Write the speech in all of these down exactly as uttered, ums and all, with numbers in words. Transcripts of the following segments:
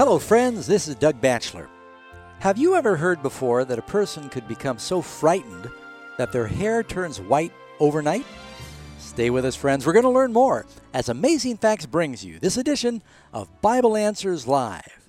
Hello, friends. This is Doug Batchelor. Have you ever heard before that a person could become so frightened that their hair turns white overnight? Stay with us, friends. We're going to learn more as Amazing Facts brings you this edition of Bible Answers Live.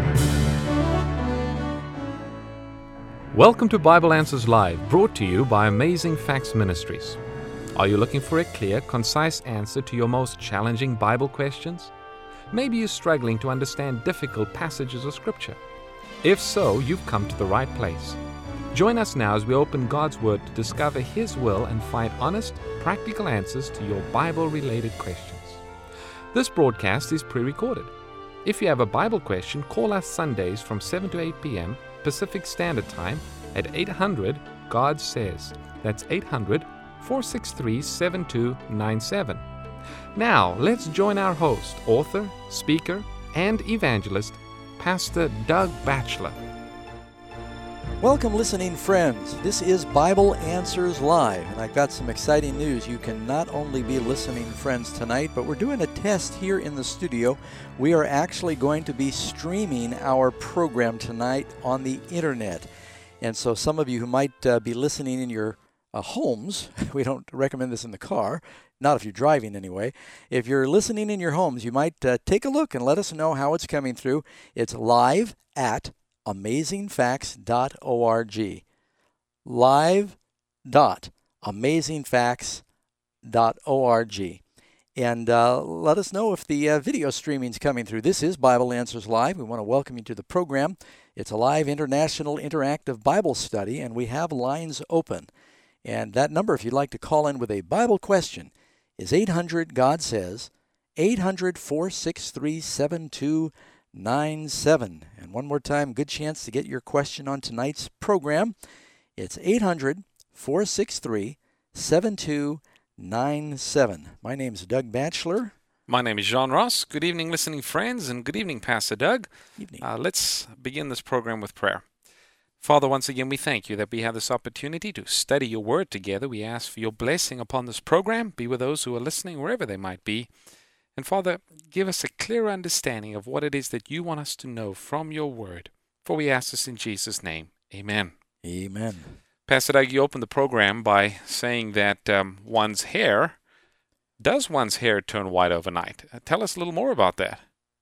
Welcome to Bible Answers Live, brought to you by Amazing Facts Ministries. Are you looking for a clear, concise answer to your most challenging Bible questions? Maybe you're struggling to understand difficult passages of Scripture. If so, you've come to the right place. Join us now as we open God's Word to discover His will and find honest, practical answers to your Bible-related questions. This broadcast is pre-recorded. If you have a Bible question, call us Sundays from seven to eight p.m. Pacific Standard Time at eight hundred God Says. That's eight hundred, four six three, seven two nine seven. Now, let's join our host, author, speaker, and evangelist, Pastor Doug Batchelor. Welcome, listening friends. This is Bible Answers Live, and I've got some exciting news. You can not only be listening friends tonight, but we're doing a test here in the studio. We are actually going to be streaming our program tonight on the internet. And so some of you who might uh, be listening in your uh, homes, we don't recommend this in the car, not if you're driving anyway. If you're listening in your homes, you might uh, take a look and let us know how it's coming through. It's live at amazing facts dot org. live dot amazing facts dot org. And uh, let us know if the uh, video streaming is coming through. This is Bible Answers Live. We want to welcome you to the program. It's a live international interactive Bible study, and we have lines open. And that number, if you'd like to call in with a Bible question, is eight hundred God Says, eight hundred, four six three, seven two nine seven. And one more time, good chance to get your question on tonight's program. It's eight hundred, four six three, seven two nine seven. My name is Doug Batchelor. My name is John Ross. Good evening, listening friends, and good evening, Pastor Doug. Evening. Uh, let's begin this program with prayer. Father, once again, we thank you that we have this opportunity to study your word together. We ask for your blessing upon this program. Be with those who are listening, wherever they might be. And Father, give us a clear understanding of what it is that you want us to know from your word. For we ask this in Jesus' name. Amen. Amen. Pastor Doug, you opened the program by saying that um, one's hair, does one's hair turn white overnight? Uh, tell us a little more about that.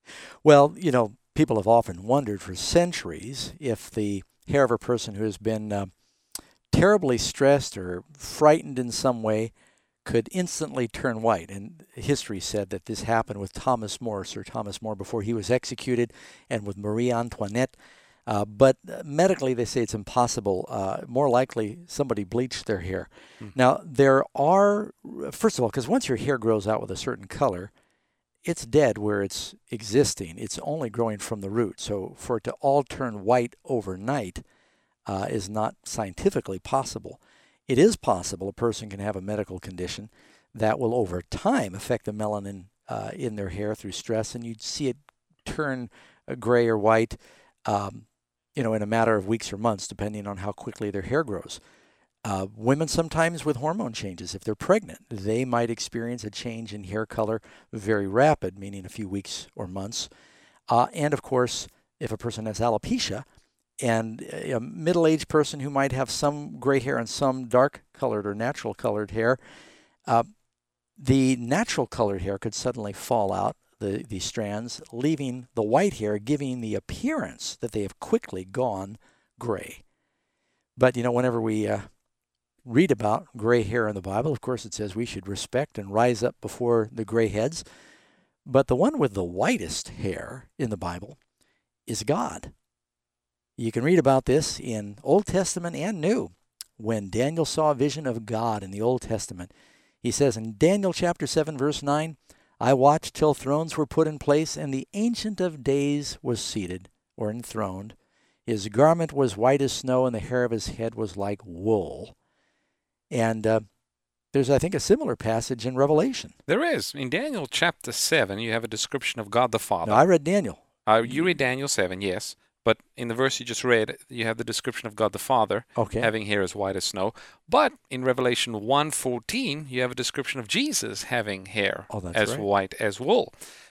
Well, you know, people have often wondered for centuries if the hair of a person who has been uh, terribly stressed or frightened in some way could instantly turn white. And history said that this happened with Thomas More, Sir Thomas More, before he was executed, and with Marie Antoinette. Uh, but medically, they say it's impossible. Uh, more likely, somebody bleached their hair. Mm. Now, there are, first of all, because once your hair grows out with a certain color, it's dead where it's existing. It's only growing from the root. So for it to all turn white overnight uh, is not scientifically possible. It is possible a person can have a medical condition that will over time affect the melanin uh, in their hair through stress, and you'd see it turn uh, gray or white um, you know, in a matter of weeks or months, depending on how quickly their hair grows. Uh, women sometimes with hormone changes, if they're pregnant, they might experience a change in hair color very rapid, meaning a few weeks or months. Uh, and of course, if a person has alopecia, and a middle-aged person who might have some gray hair and some dark-colored or natural-colored hair, uh, the natural-colored hair could suddenly fall out, the, the strands, leaving the white hair, giving the appearance that they have quickly gone gray. But, you know, whenever we uh, read about gray hair in the Bible, of course it says we should respect and rise up before the gray heads. But the one with the whitest hair in the Bible is God. You can read about this in Old Testament and New. When Daniel saw a vision of God in the Old Testament, he says in Daniel chapter seven, verse nine, I watched till thrones were put in place, and the Ancient of Days was seated, or enthroned. His garment was white as snow, and the hair of his head was like wool. And uh, there's, I think, a similar passage in Revelation. There is. In Daniel chapter seven, you have a description of God the Father. No, I read Daniel. Uh, you read Daniel seven, yes. But in the verse you just read, you have the description of God the Father okay. having hair as white as snow. But in Revelation one fourteen, you have a description of Jesus having hair oh, that's as right. white as wool.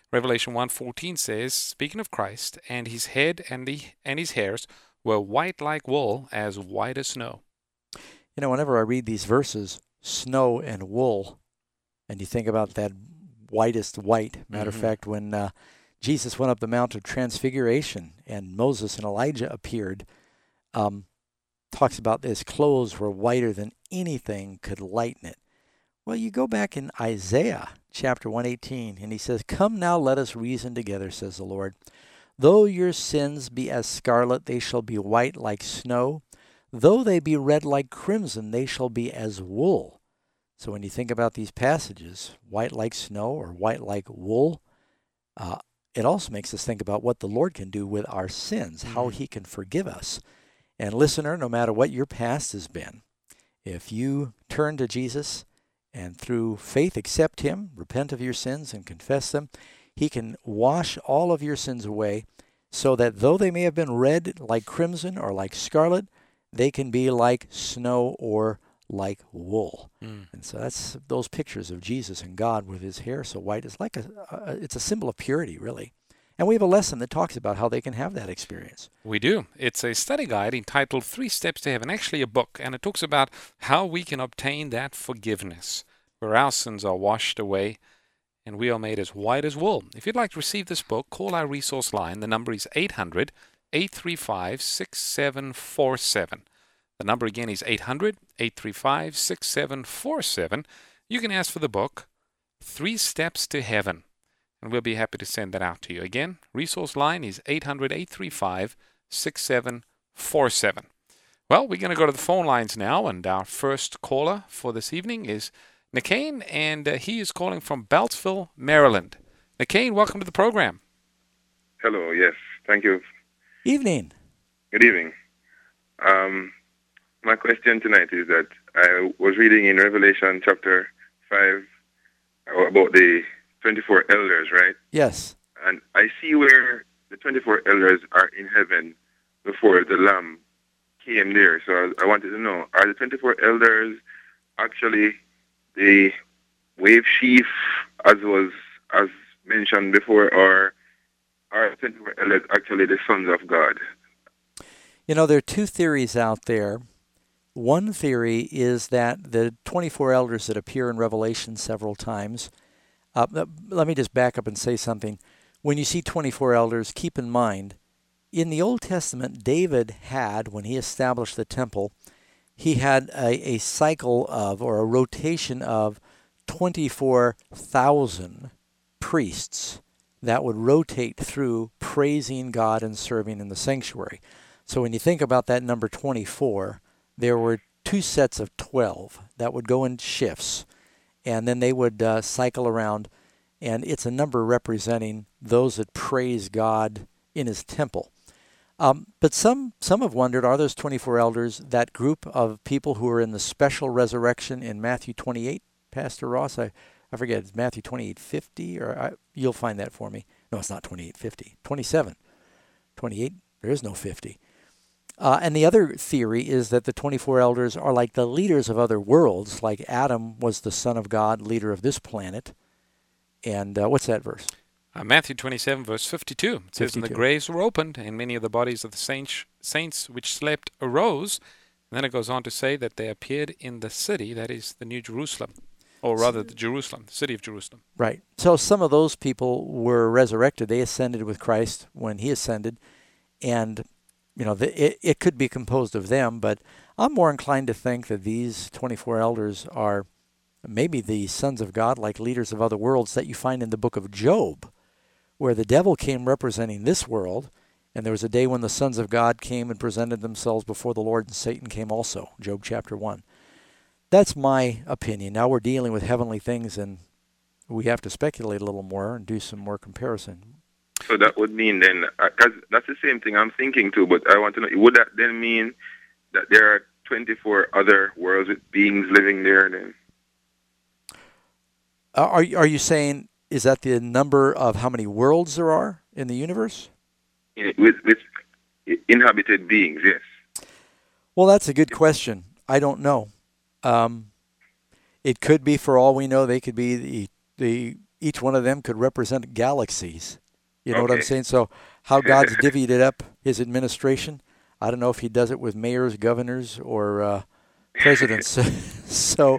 Revelation one fourteen says, speaking of Christ, and his head and the and his hairs were white like wool, as white as snow. You know, whenever I read these verses, snow and wool, and you think about that whitest white. Matter mm-hmm. of fact, when uh, Jesus went up the Mount of Transfiguration and Moses and Elijah appeared, um, talks about his clothes were whiter than anything could lighten it. Well, you go back in Isaiah chapter one eighteen, and he says, "Come now, let us reason together, says the Lord. Though your sins be as scarlet, they shall be white like snow. Though they be red like crimson, they shall be as wool." So when you think about these passages, white like snow or white like wool, uh, it also makes us think about what the Lord can do with our sins, mm-hmm. how he can forgive us. And listener, no matter what your past has been, if you turn to Jesus and through faith accept him, repent of your sins and confess them, he can wash all of your sins away so that though they may have been red like crimson or like scarlet, they can be like snow or like wool. Mm. And so that's those pictures of Jesus and God with his hair so white. It's like a, a it's a symbol of purity, really. And we have a lesson that talks about how they can have that experience. We do. It's a study guide entitled Three Steps to Heaven, actually a book, and it talks about how we can obtain that forgiveness, where our sins are washed away and we are made as white as wool. If you'd like to receive this book, call our resource line. The number is eight hundred, eight three five, six seven four seven. The number again is eight hundred, eight three five, six seven four seven. You can ask for the book, Three Steps to Heaven, and we'll be happy to send that out to you. Again, resource line is eight hundred, eight three five, six seven four seven. Well, we're going to go to the phone lines now, and our first caller for this evening is Nicaine, and uh, he is calling from Beltsville, Maryland. Nicaine, welcome to the program. Hello, yes, thank you. Evening. Good evening. Um, my question tonight is that I was reading in Revelation chapter five about the twenty-four elders, right? Yes. And I see where the twenty-four elders are in heaven before the Lamb came there. So I, I wanted to know, are the twenty-four elders actually the wave sheaf, as was as mentioned before, or are the twenty-four elders actually the sons of God? You know, there are two theories out there. One theory is that the twenty-four elders that appear in Revelation several times, uh, let me just back up and say something. When you see twenty-four elders, keep in mind, in the Old Testament, David had, when he established the temple, he had a, a cycle of, or a rotation of twenty-four thousand priests that would rotate through praising God and serving in the sanctuary. So when you think about that number twenty-four, there were two sets of twelve that would go in shifts, and then they would uh, cycle around, and it's a number representing those that praise God in his temple. Um, but some some have wondered, are those twenty-four elders that group of people who are in the special resurrection in Matthew twenty-eight, Pastor Ross? I, I forget, it's Matthew twenty-eight fifty, or I, you'll find that for me. No, it's not twenty-eight fifty, twenty-seven. twenty-eight, there is no fifty. Uh, and the other theory is that the twenty-four elders are like the leaders of other worlds, like Adam was the son of God, leader of this planet. And uh, what's that verse? Uh, Matthew twenty-seven, verse fifty-two. It says, fifty-two. And the graves were opened, and many of the bodies of the saints, saints which slept arose. And then it goes on to say that they appeared in the city, that is the New Jerusalem, or rather the Jerusalem, the city of Jerusalem. Right. So some of those people were resurrected. They ascended with Christ when he ascended. And, you know, the, it, it could be composed of them, but I'm more inclined to think that these twenty-four elders are maybe the sons of God, like leaders of other worlds that you find in the book of Job, where the devil came representing this world, and there was a day when the sons of God came and presented themselves before the Lord, and Satan came also, Job chapter one. That's my opinion. Now we're dealing with heavenly things, and we have to speculate a little more and do some more comparison. So that would mean then, because that's the same thing I'm thinking too, but I want to know, would that then mean that there are twenty-four other worlds with beings living there then? Uh, are, are you saying, is that the number of how many worlds there are in the universe? In, with, with inhabited beings, yes. Well, that's a good question. I don't know. Um, it could be, for all we know, they could be the the each one of them could represent galaxies. You know Okay. what I'm saying? So how God's divvied it up, his administration, I don't know if he does it with mayors, governors, or uh, presidents. So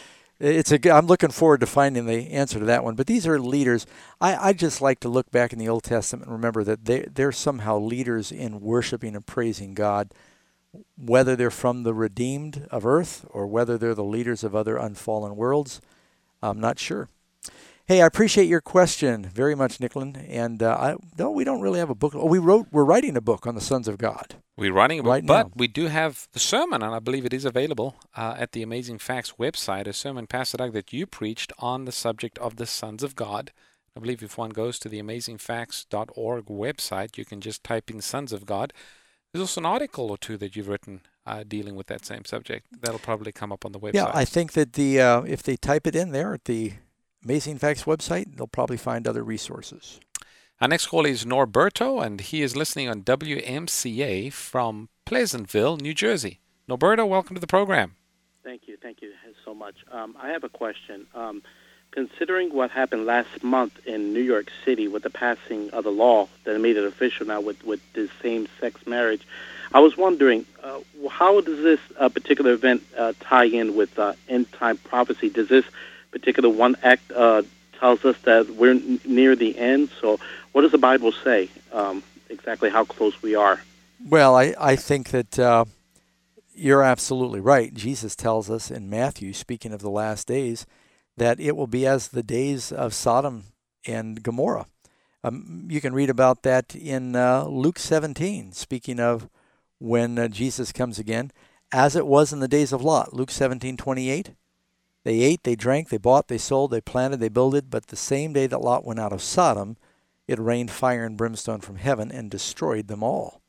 it's a, I'm looking forward to finding the answer to that one. But these are leaders. I, I just like to look back in the Old Testament and remember that they, they're somehow leaders in worshiping and praising God, whether they're from the redeemed of earth or whether they're the leaders of other unfallen worlds. I'm not sure. Hey, I appreciate your question very much, Nicklin. And uh, I no, we don't really have a book. Oh, we wrote. We're writing a book on the sons of God. We're writing a book, Right but now. we do have the sermon, and I believe it is available uh, at the Amazing Facts website, a sermon, Pastor Doug, that you preached on the subject of the sons of God. I believe if one goes to the amazing facts dot org website, you can just type in sons of God. There's also an article or two that you've written uh, dealing with that same subject. That'll probably come up on the website. Yeah, I think that the uh, if they type it in there at the Amazing Facts website, they'll probably find other resources. Our next call is Norberto, and he is listening on W M C A from Pleasantville, New Jersey. Norberto, welcome to the program. Thank you. Thank you so much. Um, I have a question. Um, considering what happened last month in New York City with the passing of the law that made it official now with, with this same-sex marriage, I was wondering, uh, how does this uh, particular event uh, tie in with uh, end-time prophecy? Does this particular one act uh, tells us that we're n- near the end? So what does the Bible say, um, exactly how close we are? Well, I, I think that uh, you're absolutely right. Jesus tells us in Matthew, speaking of the last days, that it will be as the days of Sodom and Gomorrah. Um, you can read about that in uh, Luke seventeen, speaking of when uh, Jesus comes again, as it was in the days of Lot. Luke seventeen twenty-eight. They ate, they drank, they bought, they sold, they planted, they builded, but the same day that Lot went out of Sodom, it rained fire and brimstone from heaven and destroyed them all.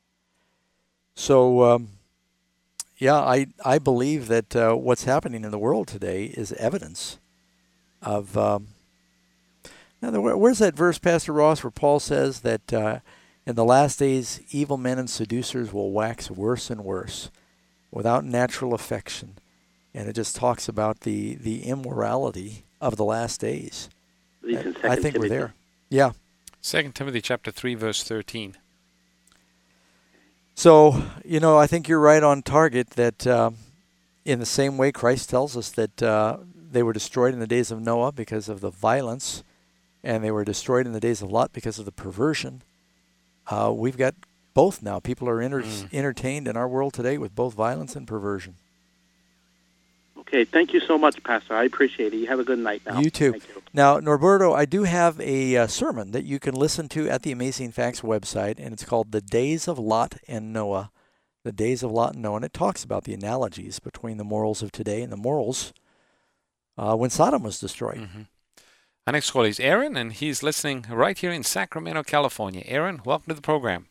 So, um, yeah, I, I believe that uh, what's happening in the world today is evidence of... Um, now, the, where's that verse, Pastor Ross, where Paul says that uh, in the last days, evil men and seducers will wax worse and worse, without natural affection. And it just talks about the, the immorality of the last days. At least in I think Second we're Timothy. there. Yeah. Second Timothy chapter three, verse thirteen. So, you know, I think you're right on target that uh, in the same way Christ tells us that uh, they were destroyed in the days of Noah because of the violence, and they were destroyed in the days of Lot because of the perversion. Uh, we've got both now. People are enter- Mm. entertained in our world today with both violence and perversion. Okay, thank you so much, Pastor. I appreciate it. You have a good night now. You too. Thank you. Now, Norberto, I do have a uh, sermon that you can listen to at the Amazing Facts website, and it's called The Days of Lot and Noah. The Days of Lot and Noah, and it talks about the analogies between the morals of today and the morals uh, when Sodom was destroyed. Mm-hmm. Our next call is Aaron, and he's listening right here in Sacramento, California. Aaron, welcome to the program.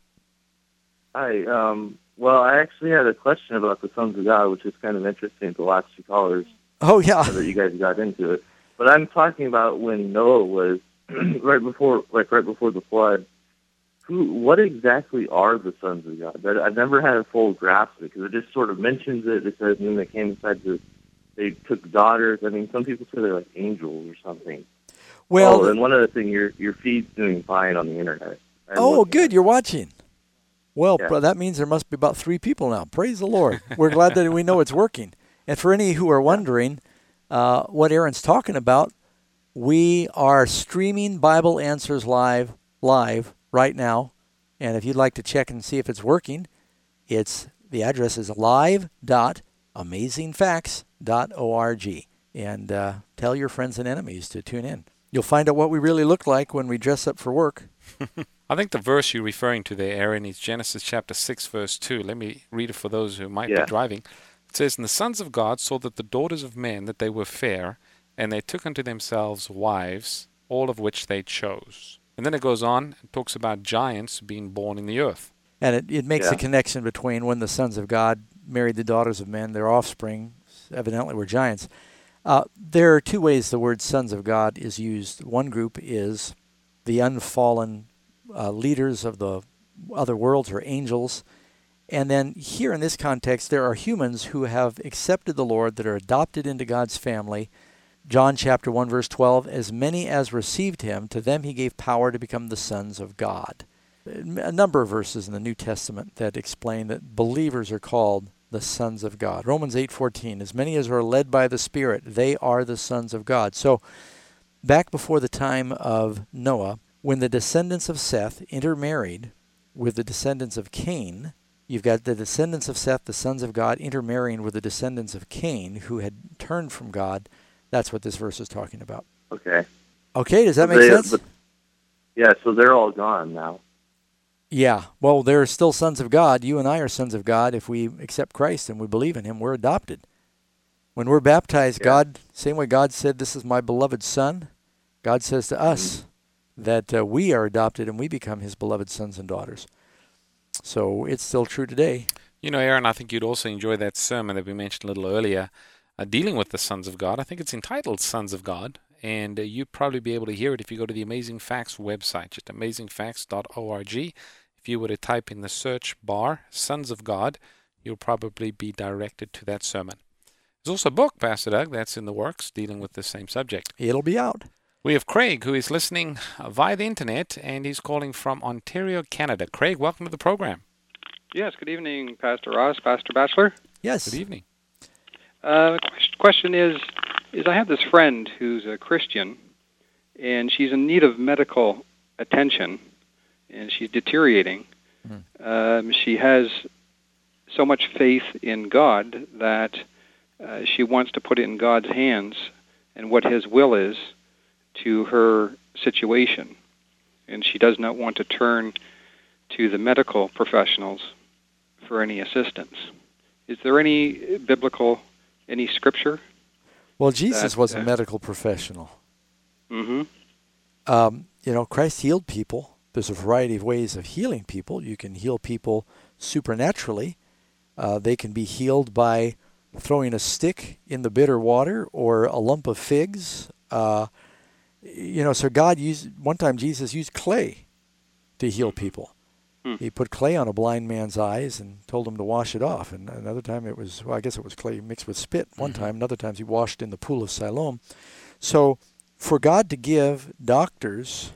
Hi. Um, well, I actually had a question about the sons of God, which is kind of interesting to the last two callers Oh, yeah. that you guys got into it. But I'm talking about when Noah was right before, like right before the flood. Who? What exactly are the sons of God? That I've never had a full grasp of it because it just sort of mentions it. It says, and then they came inside the, they took daughters. I mean, some people say they're like angels or something. Well, oh, and one other thing, your your feed's doing fine on the internet. I'm oh, looking good. at it. You're watching. Well, Yeah. bro, that means there must be about three people now. Praise the Lord. We're glad that we know it's working. And for any who are wondering uh, what Aaron's talking about, we are streaming Bible Answers live live right now. And if you'd like to check and see if it's working, it's the address is live dot amazing facts dot org. And uh, tell your friends and enemies to tune in. You'll find out what we really look like when we dress up for work. I think the verse you're referring to there, Aaron, is Genesis chapter six, verse two. Let me read it for those who might Yeah. be driving. It says, And the sons of God saw that the daughters of men, that they were fair, and they took unto themselves wives, all of which they chose. And then it goes on and talks about giants being born in the earth. And it, it makes Yeah. a connection between when the sons of God married the daughters of men, their offspring evidently were giants. Uh, there are two ways the word sons of God is used. One group is the unfallen uh, leaders of the other worlds or angels. And then here in this context, there are humans who have accepted the Lord, that are adopted into God's family, John chapter one, verse twelve, as many as received him, to them he gave power to become the sons of God. A number of verses in the New Testament that explain that believers are called the sons of God. Romans eight fourteen, as many as are led by the Spirit, they are the sons of God. So back before the time of Noah, when the descendants of Seth intermarried with the descendants of Cain, you've got the descendants of Seth, the sons of God, intermarrying with the descendants of Cain, who had turned from God. That's what this verse is talking about. Okay. Okay, does that So make they- sense? but- yeah, so they're all gone now. Yeah, well, they're still sons of God. You and I are sons of God if we accept Christ and we believe in him. We're adopted. When we're baptized, Yeah. God, same way God said, this is my beloved son, God says to us that uh, we are adopted and we become his beloved sons and daughters. So it's still true today. You know, Aaron, I think you'd also enjoy that sermon that we mentioned a little earlier, uh, dealing with the sons of God. I think it's entitled Sons of God, and uh, you'd probably be able to hear it if you go to the Amazing Facts website, just amazing facts dot org. If you were to type in the search bar, Sons of God, you'll probably be directed to that sermon. There's also a book, Pastor Doug, that's in the works, dealing with the same subject. It'll be out. We have Craig, who is listening uh, via the internet, and he's calling from Ontario, Canada. Craig, welcome to the program. Yes, good evening, Pastor Ross, Pastor Batchelor. Yes. Good evening. Uh, the quest- question is, is I have this friend who's a Christian, and she's in need of medical attention, and she's deteriorating. Mm. Um, she has so much faith in God that uh, she wants to put it in God's hands and what his will is to her situation. And she does not want to turn to the medical professionals for any assistance. Is there any biblical, any scripture? Well, Jesus That, was a uh, medical professional. Mm-hmm. Um, you know, Christ healed people. There's a variety of ways of healing people. You can heal people supernaturally. Uh, they can be healed by throwing a stick in the bitter water or a lump of figs. Uh, you know, so God used, one time Jesus used clay to heal people. Hmm. He put clay on a blind man's eyes and told him to wash it off. And another time it was, well, I guess it was clay mixed with spit one Mhm. time. Another time he washed in the pool of Siloam. So for God to give doctors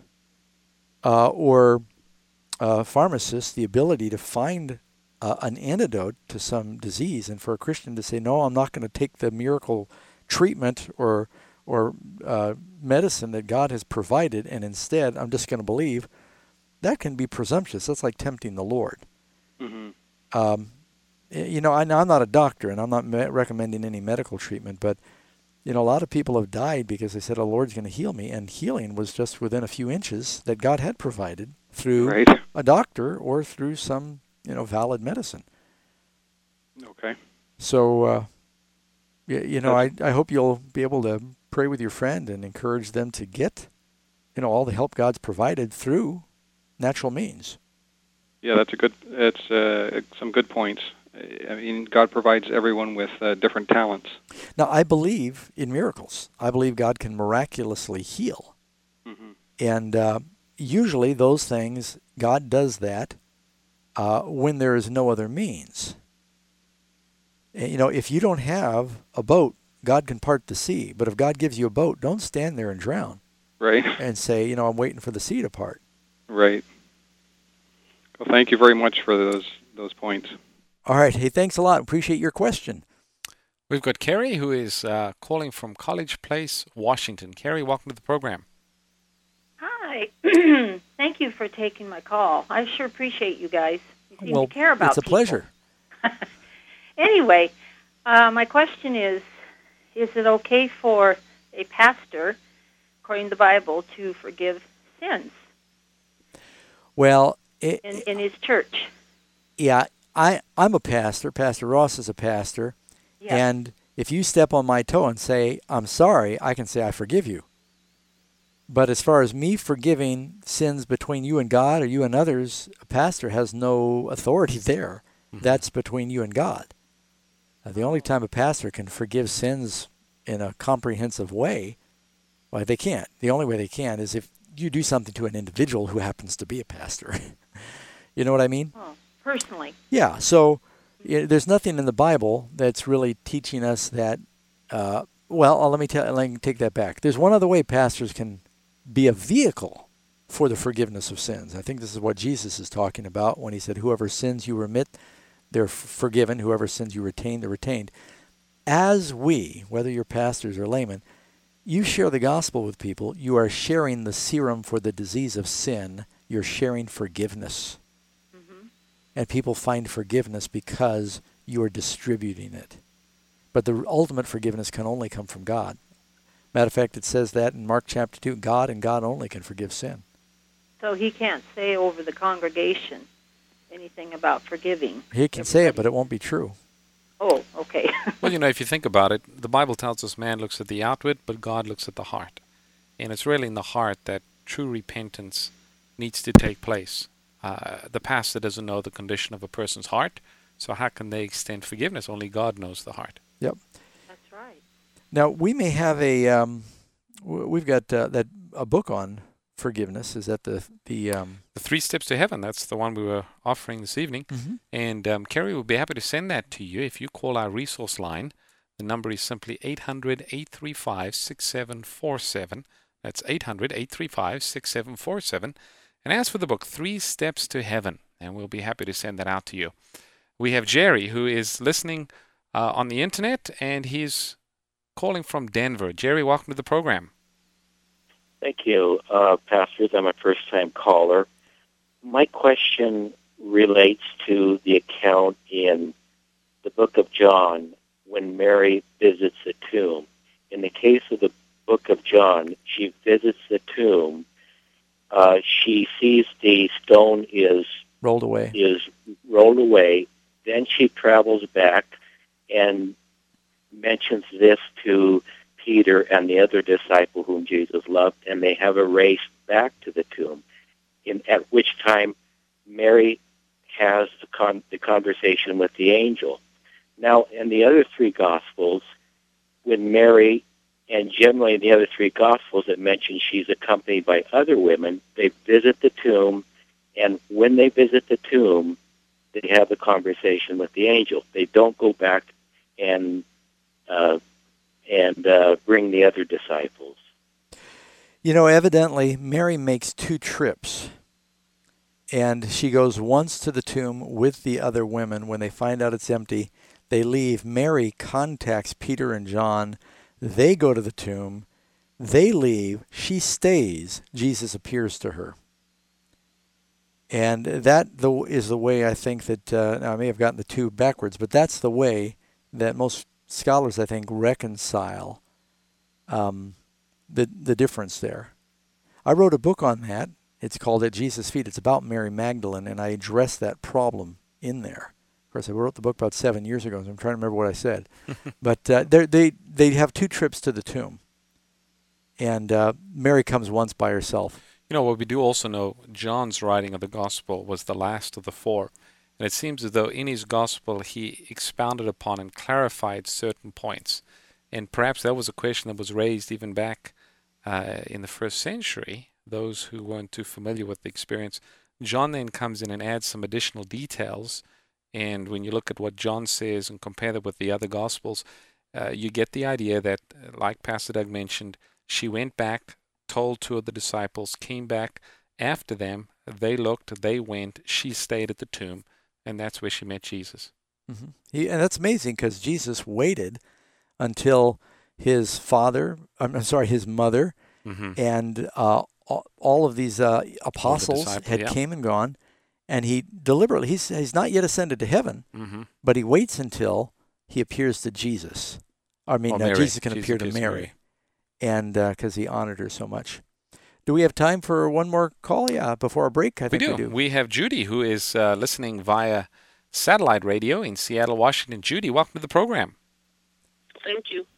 uh, or uh, pharmacists the ability to find uh, an antidote to some disease, and for a Christian to say, no, I'm not going to take the miracle treatment or or uh, medicine that God has provided, and instead I'm just going to believe, that can be presumptuous. That's like tempting the Lord. Mm-hmm. Um, you know, I, I'm not a doctor, and I'm not me- recommending any medical treatment, but, you know, a lot of people have died because they said, oh, the Lord's going to heal me, and healing was just within a few inches that God had provided through Right. a doctor or through some, you know, valid medicine. Okay. So, uh, you, you know, I, I hope you'll be able to pray with your friend and encourage them to get, you know, all the help God's provided through natural means. Yeah, that's a good. It's uh, some good points. I mean, God provides everyone with uh, different talents. Now, I believe in miracles. I believe God can miraculously heal. Mm-hmm. And uh, usually those things, God does that uh, when there is no other means. And, you know, if you don't have a boat, God can part the sea. But if God gives you a boat, don't stand there and drown Right. and say, you know, I'm waiting for the sea to part. Right. Well, thank you very much for those those points. All right. Hey, thanks a lot. Appreciate your question. We've got Kerry, who is uh, calling from College Place, Washington. Kerry, welcome to the program. Hi. Thank you for taking my call. I sure appreciate you guys. You seem Well, to care about it's a people. pleasure. Anyway, uh, my question is, is it okay for a pastor, according to the Bible, to forgive sins Well, it, in, in his church? yeah, I, I'm a pastor. Pastor Ross is a pastor. Yeah. And if you step on my toe and say, I'm sorry, I can say, I forgive you. But as far as me forgiving sins between you and God or you and others, a pastor has no authority there. Mhm. That's between you and God. Uh, the only time a pastor can forgive sins in a comprehensive way, well, they can't. The only way they can is if you do something to an individual who happens to be a pastor. You know what I mean? Oh, personally. Yeah, so yeah, there's nothing in the Bible that's really teaching us that uh, Well, uh, let me tell. Let me take that back. There's one other way pastors can be a vehicle for the forgiveness of sins. I think this is what Jesus is talking about when he said, "Whoever sins you remit, they're f- forgiven. Whoever sins you retain, they're retained." As we, whether you're pastors or laymen, you share the gospel with people, you are sharing the serum for the disease of sin. You're sharing forgiveness. Mm-hmm. And people find forgiveness because you are distributing it. But the ultimate forgiveness can only come from God. Matter of fact, it says that in Mark chapter two, God and God only can forgive sin. So he can't say over the congregation anything about forgiving. He can say it, but it won't be true. Oh, okay. Well, you know, if you think about it, the Bible tells us man looks at the outward, but God looks at the heart. And it's really in the heart that true repentance needs to take place. Uh, the pastor doesn't know the condition of a person's heart, so how can they extend forgiveness? Only God knows the heart. Yep. That's right. Now, we may have a, um, w- we've got uh, that a book on forgiveness. Is that the, the, um, The Three Steps to Heaven, that's the one we were offering this evening. Mm-hmm. And um, Kerry will be happy to send that to you if you call our resource line. The number is simply eight hundred, eight three five, six seven four seven. That's eight hundred, eight three five, six seven four seven. And ask for the book, Three Steps to Heaven, and we'll be happy to send that out to you. We have Jerry, who is listening uh, on the internet, and he's calling from Denver. Jerry, welcome to the program. Thank you, uh, pastors. I'm a first-time caller. My question relates to the account in the book of John when Mary visits the tomb. In the case of the book of John, she visits the tomb. Uh, she sees the stone is rolled away. Is rolled away. Then she travels back and mentions this to Peter and the other disciple whom Jesus loved, and they have a race back to the tomb, in, at which time Mary has the, con- the conversation with the angel. Now, in the other three Gospels, when Mary, and generally in the other three Gospels it mentions she's accompanied by other women, they visit the tomb, and when they visit the tomb, they have the conversation with the angel. They don't go back and uh, and uh, bring the other disciples. You know, evidently, Mary makes two trips. And she goes once to the tomb with the other women. When they find out it's empty, they leave. Mary contacts Peter and John. They go to the tomb. They leave. She stays. Jesus appears to her. And that the, is the way I think that, uh, now I may have gotten the two backwards, but that's the way that most scholars, I think, reconcile um, the the difference there. I wrote a book on that. It's called At Jesus' Feet. It's about Mary Magdalene, and I addressed that problem in there. Of course, I wrote the book about seven years ago, so I'm trying to remember what I said. But uh, they they have two trips to the tomb, and uh, Mary comes once by herself. You know, what we do also know, John's writing of the gospel was the last of the four. And it seems as though in his gospel he expounded upon and clarified certain points. And perhaps that was a question that was raised even back uh, in the first century, those who weren't too familiar with the experience. John then comes in and adds some additional details. And when you look at what John says and compare that with the other gospels, uh, you get the idea that, like Pastor Doug mentioned, she went back, told two of the disciples, came back after them, they looked, they went, she stayed at the tomb. And that's where she met Jesus. Mm-hmm. He, and that's amazing because Jesus waited until his father, I'm sorry, his mother, mm-hmm. and uh, all of these uh, apostles the had yeah. came and gone, and he deliberately, he's, he's not yet ascended to heaven, mm-hmm. but he waits until he appears to Jesus. I mean, uh, Jesus can Jesus appear to Mary, Mary. and because uh, he honored her so much. Do we have time for one more call? Yeah, before a break, I think we do. We, do. we have Judy, who is uh, listening via satellite radio in Seattle, Washington. Judy, welcome to the program. Thank you.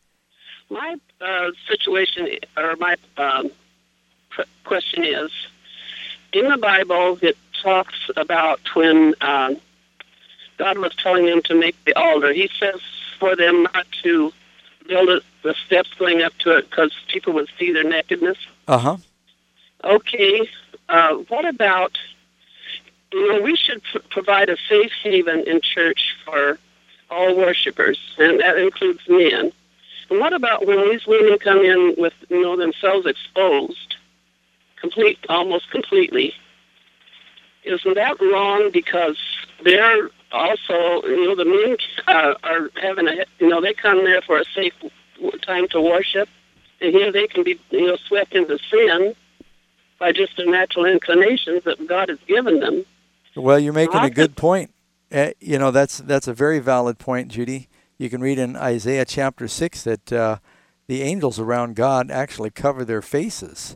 My uh, situation, or my um, pr- question is, in the Bible, it talks about when uh, God was telling them to make the altar. He says for them not to build it, the steps going up to it because people would see their nakedness. Uh-huh. Okay. Uh, what about, you know, we should pr- provide a safe haven in church for all worshipers, and that includes men. what about when these women come in with, you know, themselves exposed, complete, almost completely? Isn't that wrong? Because they're also, you know, the men uh, are having a, you know, they come there for a safe time to worship, and here they can be, you know, swept into sin by just their natural inclinations that God has given them. Well, you're making a good point. Uh, you know, that's that's a very valid point, Judy. You can read in Isaiah chapter six that uh, the angels around God actually cover their faces.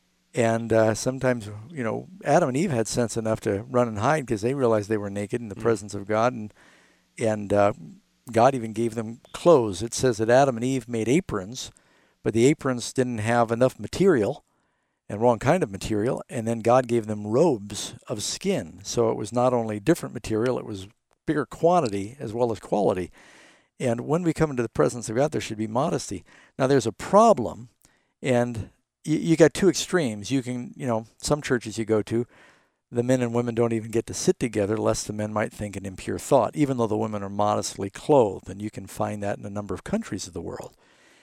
And uh, sometimes, you know, Adam and Eve had sense enough to run and hide because they realized they were naked in the mm. presence of God. And, and uh, God even gave them clothes. It says that Adam and Eve made aprons, but the aprons didn't have enough material, and wrong kind of material, and then God gave them robes of skin. So it was not only different material, it was bigger quantity as well as quality. And when we come into the presence of God, there should be modesty. Now, there's a problem, and you, you got two extremes. You can, you know, some churches you go to, the men and women don't even get to sit together lest the men might think an impure thought, even though the women are modestly clothed, and you can find that in a number of countries of the world.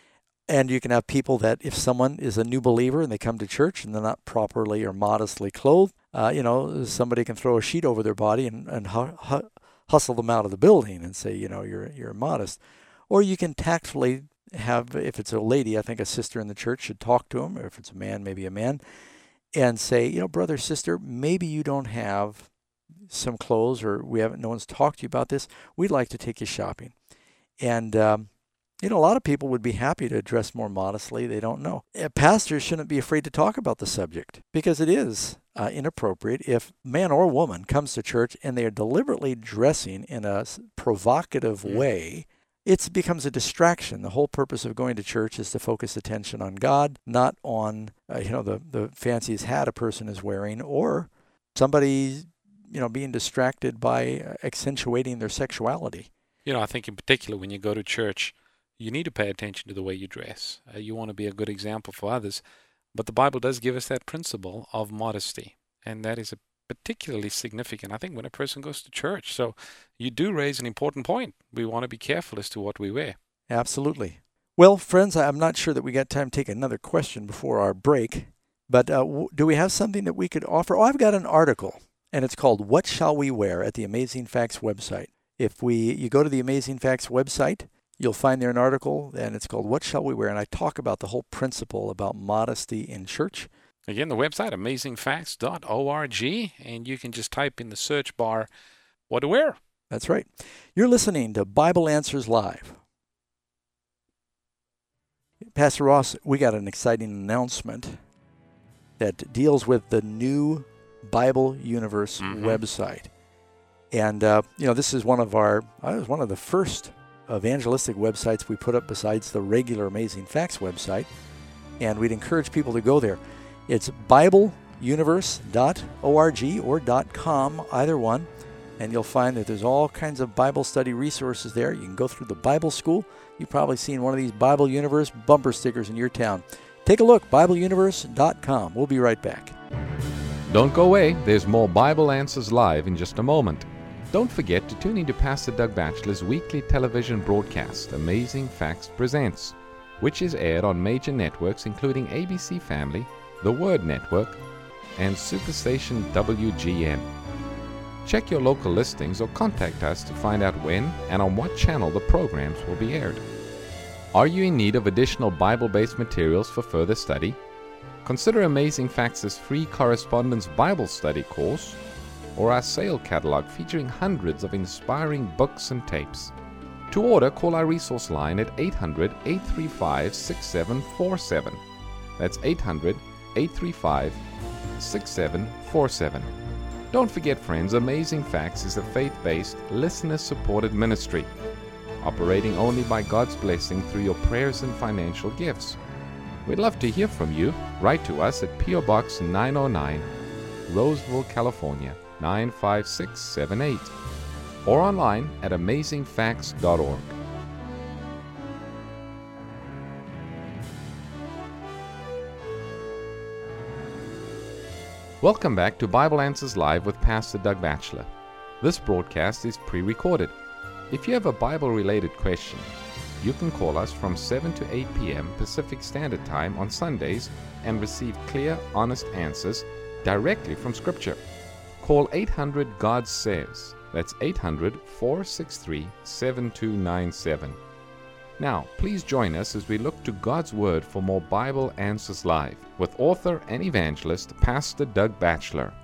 And you can have people that if someone is a new believer and they come to church and they're not properly or modestly clothed, uh, you know, somebody can throw a sheet over their body and, and hu- hu- hustle them out of the building and say, you know, you're you're immodest. Or you can tactfully have, if it's a lady, I think a sister in the church should talk to him, or if it's a man, maybe a man, and say, you know, brother, sister, maybe you don't have some clothes, or we haven't, no one's talked to you about this. We'd like to take you shopping. And, um, you know, a lot of people would be happy to dress more modestly. They don't know. Pastors shouldn't be afraid to talk about the subject because it is uh, inappropriate if man or woman comes to church and they are deliberately dressing in a provocative mm. way. It becomes a distraction. The whole purpose of going to church is to focus attention on God, not on, uh, you know, the, the fanciest hat a person is wearing or somebody, you know, being distracted by accentuating their sexuality. You know, I think in particular when you go to church, you need to pay attention to the way you dress. Uh, you want to be a good example for others. But the Bible does give us that principle of modesty. And that is a particularly significant, I think, when a person goes to church. So you do raise an important point. We want to be careful as to what we wear. Absolutely. Well, friends, I'm not sure that we got time to take another question before our break. But uh, w- do we have something that we could offer? Oh, I've got an article, and it's called What Shall We Wear at the Amazing Facts website. If we you go to the Amazing Facts website, you'll find there an article, and it's called What Shall We Wear? And I talk about the whole principle about modesty in church. Again, the website, amazing facts dot org, and you can just type in the search bar, what to wear. That's right. You're listening to Bible Answers Live. Pastor Ross, we got an exciting announcement that deals with the new Bible Universe mm-hmm. website. And, uh, you know, this is one of our, uh, it was one of the first evangelistic websites we put up besides the regular Amazing Facts website, and we'd encourage people to go there. It's bible universe dot org or .com, either one, and you'll find that there's all kinds of Bible study resources there. You can go through the Bible school. You've probably seen one of these Bible Universe bumper stickers in your town. Take a look, bible universe dot com. We'll be right back. Don't go away. There's more Bible Answers Live in just a moment. Don't forget to tune in to Pastor Doug Batchelor's weekly television broadcast, Amazing Facts Presents, which is aired on major networks including A B C Family, The Word Network, and Superstation W G N. Check your local listings or contact us to find out when and on what channel the programs will be aired. Are you in need of additional Bible-based materials for further study? Consider Amazing Facts' free correspondence Bible study course, or our sale catalog featuring hundreds of inspiring books and tapes. To order, call our resource line at eight hundred, eight three five, six seven four seven. That's eight hundred, eight three five, six seven four seven. Don't forget, friends, Amazing Facts is a faith-based, listener-supported ministry, operating only by God's blessing through your prayers and financial gifts. We'd love to hear from you. Write to us at P O Box nine oh nine, Roseville, California, nine five six seven eight, or online at amazing facts dot org. Welcome back to Bible Answers Live with Pastor Doug Batchelor. This broadcast is pre-recorded. If you have a Bible-related question, You can call us from seven to eight p.m. Pacific Standard Time on Sundays and receive clear, honest answers directly from Scripture. Call eight hundred God Says. That's eight hundred, four six three, seven two nine seven. Now, please join us as we look to God's Word for more Bible Answers Live with author and evangelist Pastor Doug Batchelor.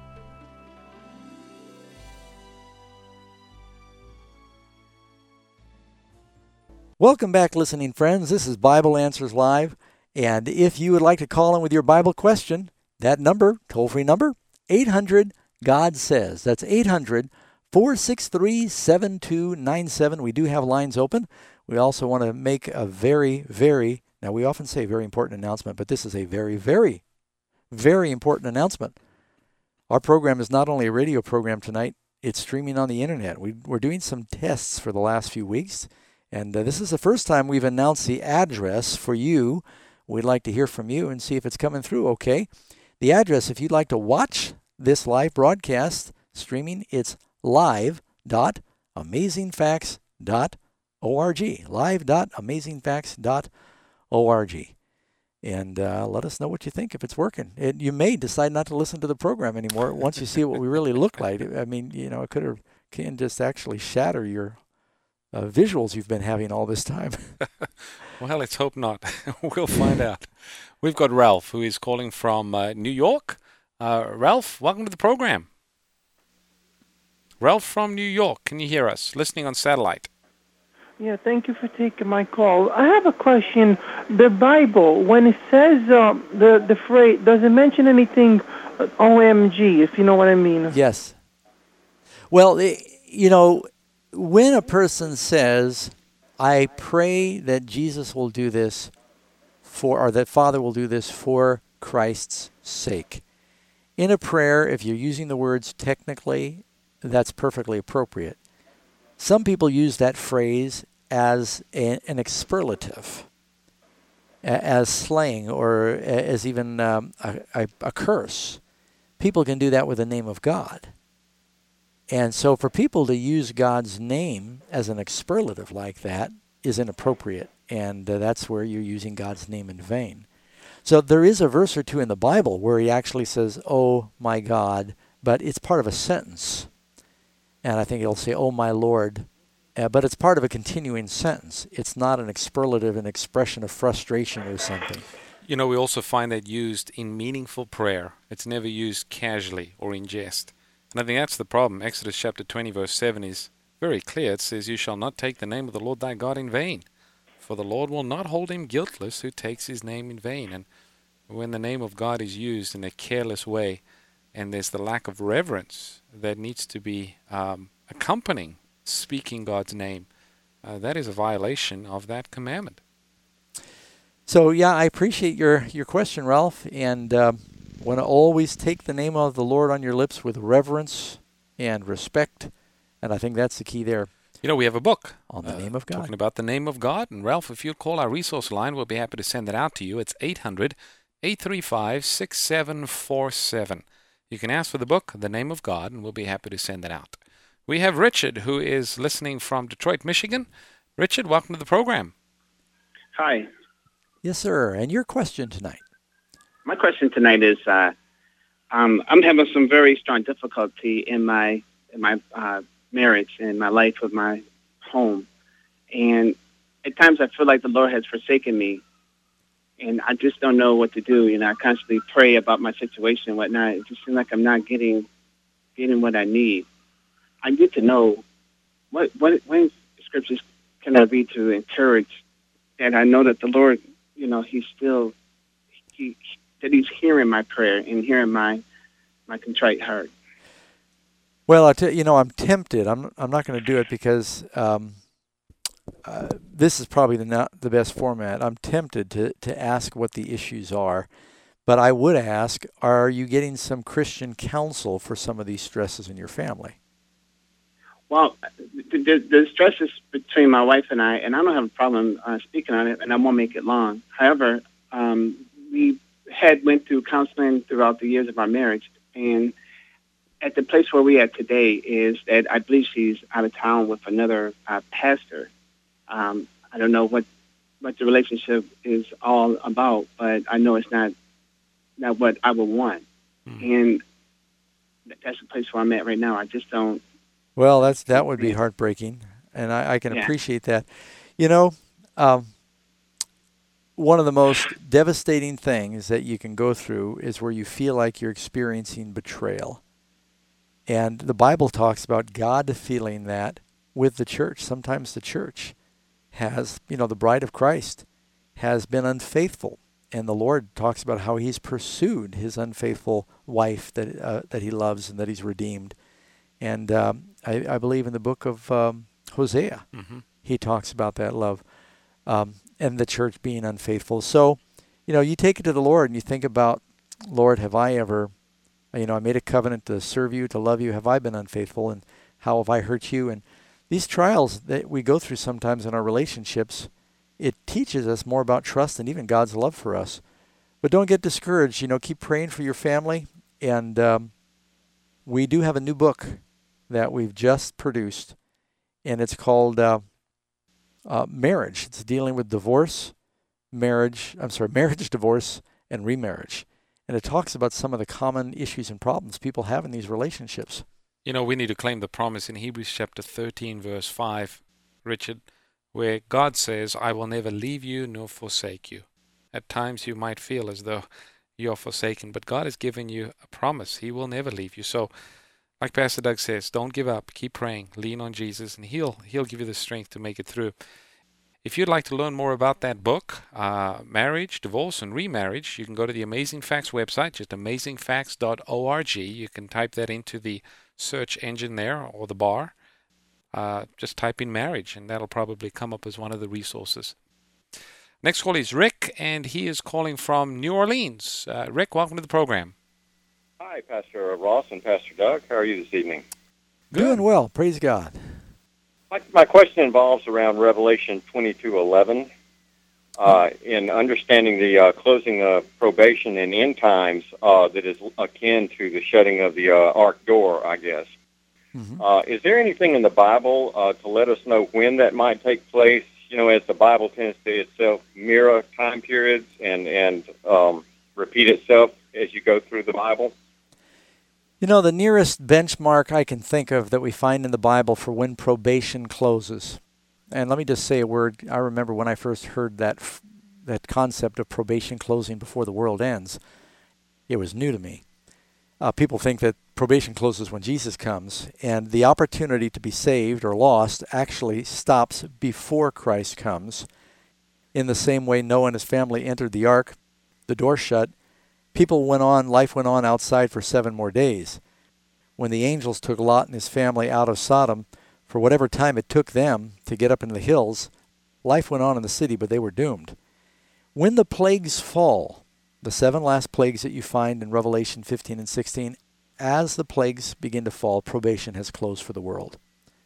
Welcome back, listening friends. This is Bible Answers Live, and if you would like to call in with your Bible question, that number, toll-free number, eight hundred God Says. That's eight hundred, four six three, seven two nine seven. We do have lines open. We also want to make a very, very, now we often say very important announcement, but this is a very, very, very important announcement. Our program is not only a radio program tonight, it's streaming on the internet. We, we're doing some tests for the last few weeks, and uh, this is the first time we've announced the address for you. We'd like to hear from you and see if it's coming through okay. The address, if you'd like to watch this live broadcast streaming, it's live dot amazing facts dot org. live dot amazing facts dot org. And uh, let us know what you think if it's working. It, you may decide not to listen to the program anymore once you see what we really look like. I mean, you know, it could have can just actually shatter your uh, visuals you've been having all this time. Well, let's hope not. We'll find out. We've got Ralph, who is calling from uh, New York. Uh, Ralph, welcome to the program. Ralph from New York, can you hear us? Listening on satellite. Yeah, thank you for taking my call. I have a question. The Bible, when it says uh, the the phrase, does it mention anything uh, O M G, if you know what I mean? Yes. Well, it, you know, when a person says, I pray that Jesus will do this for, or that Father will do this for Christ's sake. In a prayer, if you're using the words technically, that's perfectly appropriate. Some people use that phrase as a, an expurlative, as slang, or as even um, a, a, a curse. People can do that with the name of God. And so for people to use God's name as an expurlative like that is inappropriate, and uh, that's where you're using God's name in vain. So there is a verse or two in the Bible where he actually says, oh my God, but it's part of a sentence. And I think it'll say, oh, my Lord. Uh, but it's part of a continuing sentence. It's not an expurlative, an expression of frustration or something. You know, we also find that used in meaningful prayer. It's never used casually or in jest. And I think that's the problem. Exodus chapter twenty, verse seven is very clear. It says, you shall not take the name of the Lord thy God in vain, for the Lord will not hold him guiltless who takes his name in vain. And when the name of God is used in a careless way, and there's the lack of reverence that needs to be um, accompanying speaking God's name, uh, that is a violation of that commandment. So, yeah, I appreciate your, your question, Ralph, and uh, want to always take the name of the Lord on your lips with reverence and respect, and I think that's the key there. You know, we have a book on the uh, name of God. Talking about the name of God, and Ralph, if you'll call our resource line, we'll be happy to send that out to you. It's eight hundred, eight three five, six seven four seven. You can ask for the book, The Name of God, and we'll be happy to send it out. We have Richard, who is listening from Detroit, Michigan. Richard, welcome to the program. Hi. Yes, sir. And your question tonight? My question tonight is, uh, um, I'm having some very strong difficulty in my in my uh, marriage and my life with my home. And at times I feel like the Lord has forsaken me. And I just don't know what to do. You know, I constantly pray about my situation and whatnot. It just seems like I'm not getting getting what I need. I get to know what what when scriptures can I read to encourage that I know that the Lord, you know, He's still he that He's hearing my prayer and hearing my my contrite heart. Well, I t- you know, I'm tempted. I'm I'm not going to do it because um, uh, this is probably the not the best format. I'm tempted to to ask what the issues are, but I would ask: are you getting some Christian counsel for some of these stresses in your family? Well, the, the, the stress is between my wife and I, and I don't have a problem uh, speaking on it, and I won't make it long. However, um, we had went through counseling throughout the years of our marriage, and at the place where we are today is that I believe she's out of town with another uh, pastor. Um, I don't know what what the relationship is all about, but I know it's not not what I would want. Mm-hmm. And that's the place where I'm at right now. I just don't. Well, that's that would be heartbreaking, and I, I can yeah. appreciate that. You know, um, one of the most devastating things that you can go through is where you feel like you're experiencing betrayal. And the Bible talks about God feeling that with the church. Sometimes the church has, you know, the bride of Christ has been unfaithful. And the Lord talks about how he's pursued his unfaithful wife that uh, that he loves and that he's redeemed. And um, I, I believe in the book of um, Hosea, mm-hmm. he talks about that love um, and the church being unfaithful. So, you know, you take it to the Lord and you think about, Lord, have I ever, you know, I made a covenant to serve you, to love you. Have I been unfaithful? And how have I hurt you? And these trials that we go through sometimes in our relationships, it teaches us more about trust and even God's love for us. But don't get discouraged. You know, keep praying for your family. And um, we do have a new book that we've just produced, and it's called uh, uh, Marriage. It's dealing with divorce, marriage, I'm sorry, marriage, divorce, and remarriage. And it talks about some of the common issues and problems people have in these relationships. You know, we need to claim the promise in Hebrews chapter thirteen, verse five, Richard, where God says, I will never leave you nor forsake you. At times you might feel as though you're forsaken, but God has given you a promise. He will never leave you. So, like Pastor Doug says, don't give up. Keep praying. Lean on Jesus, and He'll He'll give you the strength to make it through. If you'd like to learn more about that book, uh, Marriage, Divorce, and Remarriage, you can go to the Amazing Facts website, just amazing facts dot org. You can type that into the search engine there or the bar. Uh, just type in marriage, and that'll probably come up as one of the resources. Next call is Rick, and he is calling from New Orleans. Uh, Rick, welcome to the program. Hi, Pastor Ross and Pastor Doug. How are you this evening? Good. Doing well. Praise God. My, my question involves around Revelation twenty-two eleven. Uh, in understanding the uh, closing of probation in end times uh, that is akin to the shutting of the uh, ark door, I guess. Mm-hmm. Uh, is there anything in the Bible uh, to let us know when that might take place? You know, as the Bible tends to itself mirror time periods and, and um, repeat itself as you go through the Bible? You know, the nearest benchmark I can think of that we find in the Bible for when probation closes, and let me just say a word. I remember when I first heard that that concept of probation closing before the world ends, it was new to me. Uh, people think that probation closes when Jesus comes, and the opportunity to be saved or lost actually stops before Christ comes. In the same way Noah and his family entered the ark, the door shut, people went on, life went on outside for seven more days. When the angels took Lot and his family out of Sodom, for whatever time it took them to get up into the hills, life went on in the city, but they were doomed. When the plagues fall, the seven last plagues that you find in Revelation fifteen and sixteen, as the plagues begin to fall, probation has closed for the world.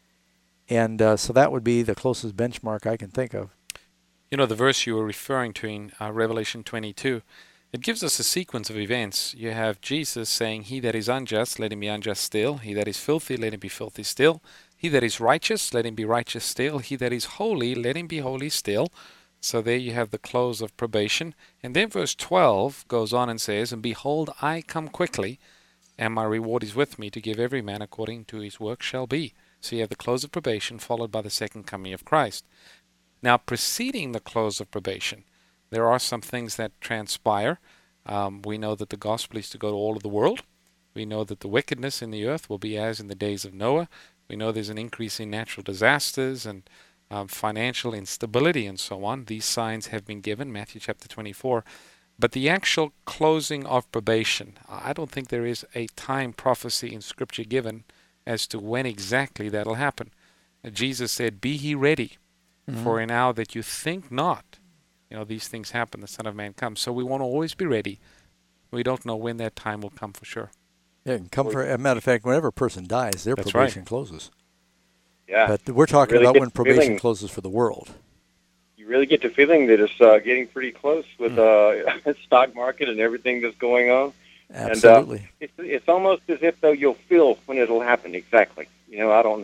And uh, so that would be the closest benchmark I can think of. You know, the verse you were referring to in uh, Revelation twenty-two, it gives us a sequence of events. You have Jesus saying, he that is unjust, let him be unjust still. He that is filthy, let him be filthy still. He that is righteous, let him be righteous still. He that is holy, let him be holy still. So there you have the close of probation. And then verse twelve goes on and says, and behold, I come quickly, and my reward is with me to give every man according to his work shall be. So you have the close of probation followed by the second coming of Christ. Now, preceding the close of probation, there are some things that transpire. Um, we know that the gospel is to go to all of the world. We know that the wickedness in the earth will be as in the days of Noah. We know there's an increase in natural disasters and um, financial instability and so on. These signs have been given, Matthew chapter twenty-four. But the actual closing of probation, I don't think there is a time prophecy in Scripture given as to when exactly that'll happen. Uh, Jesus said, be ye ready, mm-hmm. for an hour that you think not, you know, these things happen, the Son of Man comes. So we want to always be ready. We don't know when that time will come for sure. Yeah, it can come for, as a matter of fact, whenever a person dies, their That's probation right. closes. Yeah. But we're talking really about when probation feeling, closes for the world. You really get the feeling that it's uh, getting pretty close with mm. uh, stock market and everything that's going on. Absolutely. And, uh, it's, it's almost as if, though, you'll feel when it'll happen exactly. You know, I don't know.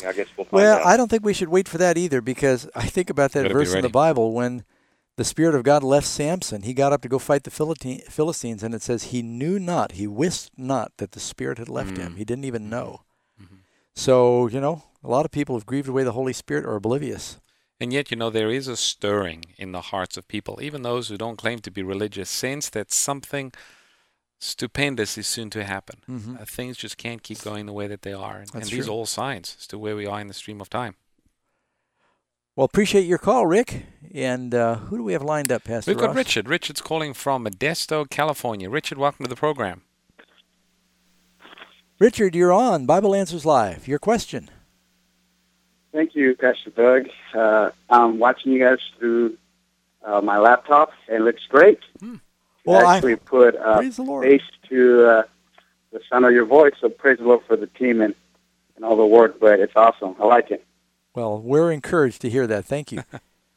I guess we'll find well, out. I don't think we should wait for that either, because I think about that Gotta be verse in ready. the Bible when the Spirit of God left Samson. He got up to go fight the Philistine- Philistines, and it says he knew not, he wist not that the Spirit had left him. Mm. He didn't even know. Mhm. So, you know, a lot of people have grieved away the Holy Spirit or oblivious. And yet, you know, there is a stirring in the hearts of people, even those who don't claim to be religious, sense that something stupendous is soon to happen. Mhm. Uh, things just can't keep going the way that they are. And, and That's these true. are all signs as to where we are in the stream of time. Well, appreciate your call, Rick. And uh, who do we have lined up, Pastor We've got Ross? Richard. Richard's calling from Modesto, California. Richard, welcome to the program. Richard, you're on Bible Answers Live. Your question. Thank you, Pastor Doug. Uh, I'm watching you guys through uh, my laptop. It looks great. Hmm. You Well, I- actually put uh, praise the Lord. bass to uh, the sound of your voice, so praise the Lord for the team and, and all the work, but it's awesome. I like it. Well, we're encouraged to hear that. Thank you.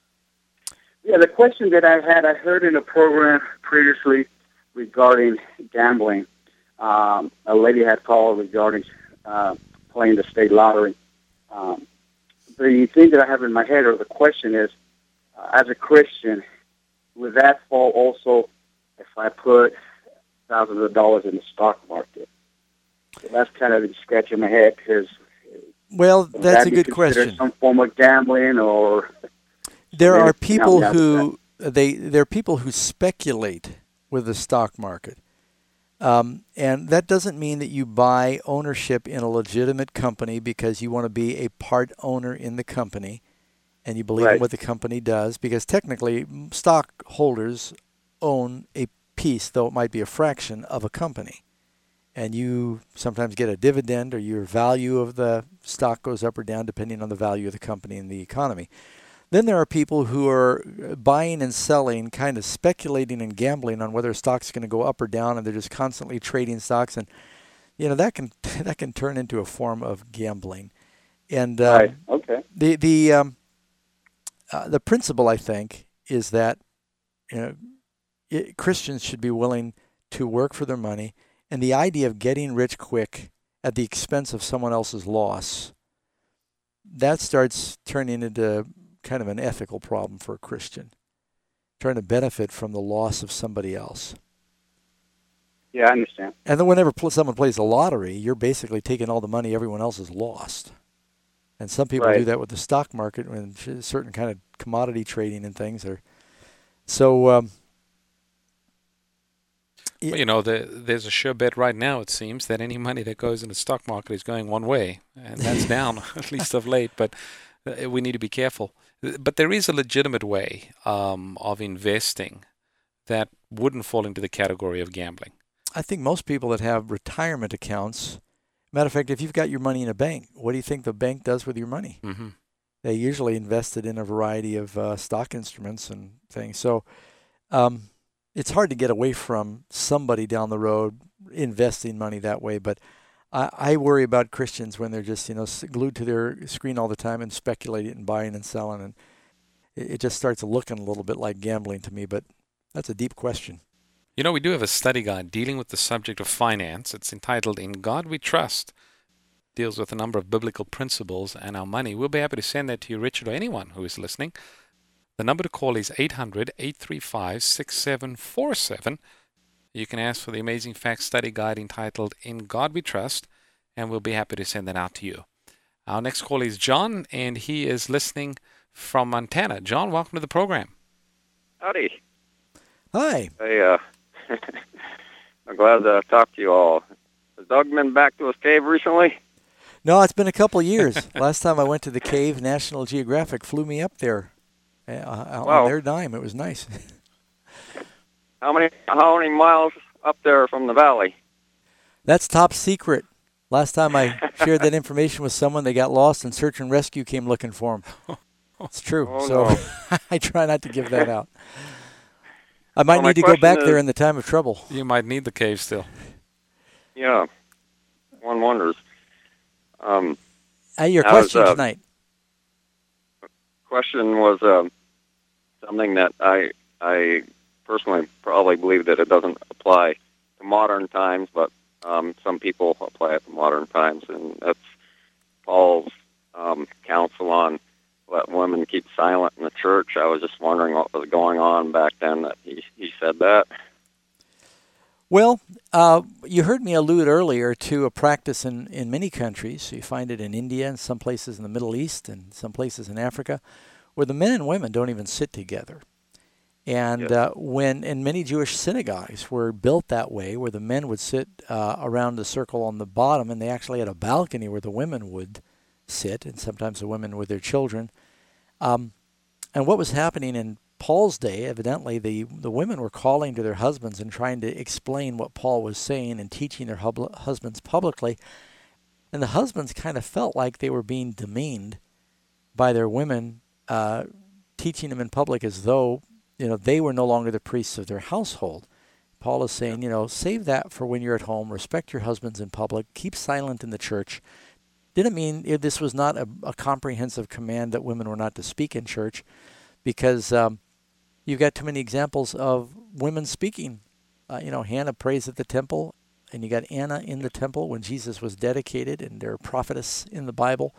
Yeah, the question that I had, I heard in a program previously regarding gambling. Um, a lady had called regarding uh, playing the state lottery. Um, the thing that I have in my head, or the question is, uh, as a Christian, would that fall also if I put thousands of dollars in the stock market? So that's kind of scratching my head, because Well, would that's that a be good considered question. some form of gambling, or There Maybe are help people me out with who they there are people who speculate with the stock market, um, and that doesn't mean that you buy ownership in a legitimate company because you want to be a part owner in the company, and you believe in Right. what the company does. Because technically, m- stockholders own a piece, though it might be a fraction of a company, and you sometimes get a dividend, or your value of the stock goes up or down depending on the value of the company and the economy. Then there are people who are buying and selling, kind of speculating and gambling on whether a stock's going to go up or down, and they're just constantly trading stocks, and you know that can that can turn into a form of gambling. And um, right? Okay. the the um, uh, the principle, I think, is that you know it, Christians should be willing to work for their money, and the idea of getting rich quick at the expense of someone else's loss, that starts turning into kind of an ethical problem for a Christian, trying to benefit from the loss of somebody else. Yeah, I understand. And then whenever pl- someone plays the lottery, you're basically taking all the money everyone else has lost. And some people do Right. that with the stock market and sh- certain kind of commodity trading and things. Are so. Um, Well, you know, the, there's a sure bet right now, it seems, that any money that goes in the stock market is going one way, and that's down, at least of late, but uh, we need to be careful. But there is a legitimate way um, of investing that wouldn't fall into the category of gambling. I think most people that have retirement accounts, matter of fact, if you've got your money in a bank, what do you think the bank does with your money? Mm-hmm. They usually invest it in a variety of uh, stock instruments and things. So um, it's hard to get away from somebody down the road investing money that way. But I, I worry about Christians when they're just, you know, s- glued to their screen all the time and speculating and buying and selling. And it, it just starts looking a little bit like gambling to me. But that's a deep question. You know, we do have a study guide dealing with the subject of finance. It's entitled In God We Trust. Deals with a number of biblical principles and our money. We'll be happy to send that to you, Richard, or anyone who is listening. The number to call is eight hundred, eight three five, six seven four seven. You can ask for the Amazing Facts Study Guide entitled In God We Trust, and we'll be happy to send that out to you. Our next call is John, and he is listening from Montana. John, welcome to the program. Howdy. Hi. Hey, uh, I'm glad to talk to you all. Has Doug been back to his cave recently? No, it's been a couple of years. Last time I went to the cave, National Geographic flew me up there uh, on Wow. their dime. It was nice. How many how many miles up there from the valley? That's top secret. Last time I shared that information with someone, they got lost and search and rescue came looking for them. It's true. Oh, so no. I try not to give that out. I might Well, my need to go question back is- there in the time of trouble. You might need the cave still. Yeah, one wonders. Um, Uh, your Now, is, question uh, tonight. question was um, something that I I personally probably believe that it doesn't apply to modern times, but um, some people apply it to modern times, and that's Paul's um, counsel on let women keep silent in the church. I was just wondering what was going on back then that he, he said that. Well, uh, you heard me allude earlier to a practice in, in many countries. You find it in India and some places in the Middle East and some places in Africa where the men and women don't even sit together. And Yes. uh, when and many Jewish synagogues were built that way, where the men would sit uh, around a circle on the bottom, and they actually had a balcony where the women would sit, and sometimes the women with their children. Um, and what was happening in Paul's day, evidently, the, the women were calling to their husbands and trying to explain what Paul was saying and teaching their hub- husbands publicly. And the husbands kind of felt like they were being demeaned by their women, uh, teaching them in public as though, you know, they were no longer the priests of their household. Paul is saying, you know, save that for when you're at home. Respect your husbands in public. Keep silent in the church. Didn't mean it, this was not a, a comprehensive command that women were not to speak in church, because um, you've got too many examples of women speaking. Uh, you know, Hannah prays at the temple, and you got Anna in the temple when Jesus was dedicated, and they're prophetess in the Bible.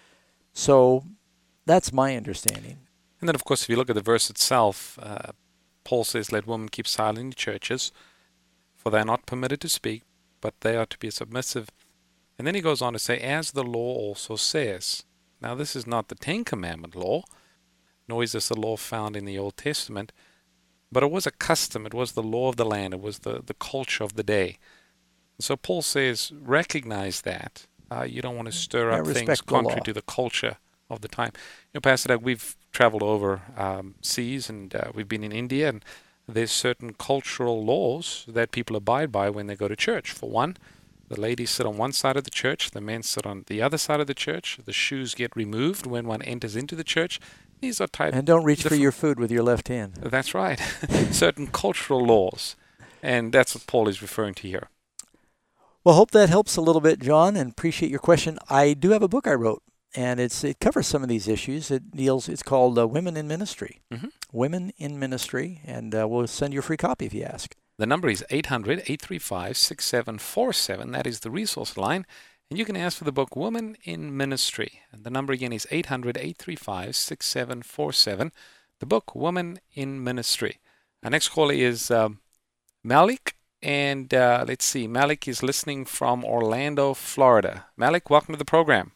So that's my understanding. And then, of course, if you look at the verse itself, uh, Paul says, let women keep silent in churches, for they are not permitted to speak, but they are to be submissive. And then he goes on to say, as the law also says. Now, this is not the Ten Commandment law, nor is this a law found in the Old Testament, but it was a custom. It was the law of the land. It was the, the culture of the day. And so Paul says, recognize that. Uh, you don't want to stir I up things respect the contrary law. to the culture of the time. You know, Pastor Doug, we've traveled over um, seas, and uh, we've been in India, and there's certain cultural laws that people abide by when they go to church. For one, the ladies sit on one side of the church, the men sit on the other side of the church. The shoes get removed when one enters into the church. These are type. And don't reach for different- your food with your left hand. That's right. Certain cultural laws, and that's what Paul is referring to here. Well, hope that helps a little bit, John, and appreciate your question. I do have a book I wrote, and it's it covers some of these issues. It deals. It's called uh, Women in Ministry. Mhm. Women in Ministry, and uh, we'll send you a free copy if you ask. The number is eight hundred, eight three five, six seven four seven. That is the resource line. And you can ask for the book Women in Ministry. And the number again is eight hundred, eight three five, six seven four seven. The book Women in Ministry. Our next caller is um, Malik. And uh, let's see, Malik is listening from Orlando, Florida. Malik, welcome to the program.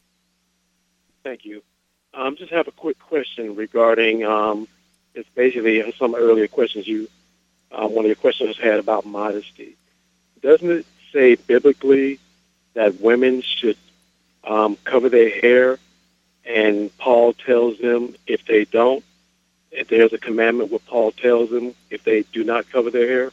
Thank you. Um, just have a quick question regarding, um, it's basically some earlier questions you, uh, one of your questions had about modesty. Doesn't it say biblically that women should um, cover their hair, and Paul tells them if they don't, if there's a commandment where Paul tells them if they do not cover their hair?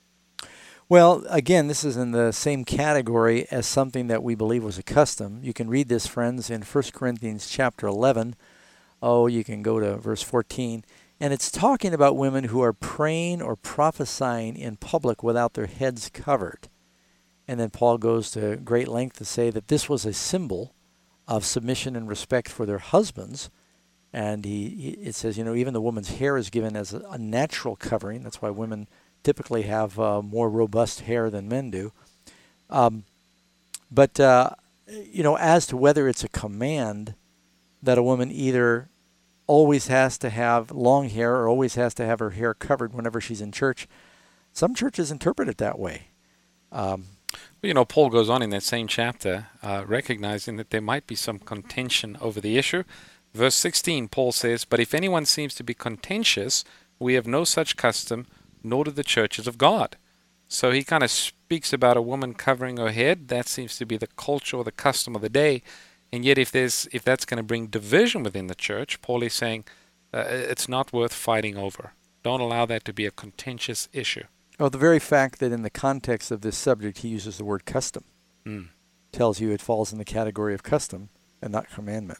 Well, again, this is in the same category as something that we believe was a custom. You can read this, friends, in First Corinthians chapter eleven. Oh, you can go to verse fourteen. And it's talking about women who are praying or prophesying in public without their heads covered. And then Paul goes to great length to say that this was a symbol of submission and respect for their husbands. And he, he it says, you know, even the woman's hair is given as a, a natural covering. That's why women typically have uh, more robust hair than men do. Um, but, uh, you know, as to whether it's a command that a woman either always has to have long hair or always has to have her hair covered whenever she's in church, some churches interpret it that way. Um, Well, you know, Paul goes on in that same chapter, uh, recognizing that there might be some contention over the issue. Verse sixteen, Paul says, but if anyone seems to be contentious, we have no such custom, nor do the churches of God. So he kind of speaks about a woman covering her head. That seems to be the culture or the custom of the day. And yet if there's if that's going to bring division within the church, Paul is saying uh, it's not worth fighting over. Don't allow that to be a contentious issue. Well, the very fact that in the context of this subject he uses the word custom Mm. tells you it falls in the category of custom and not commandment.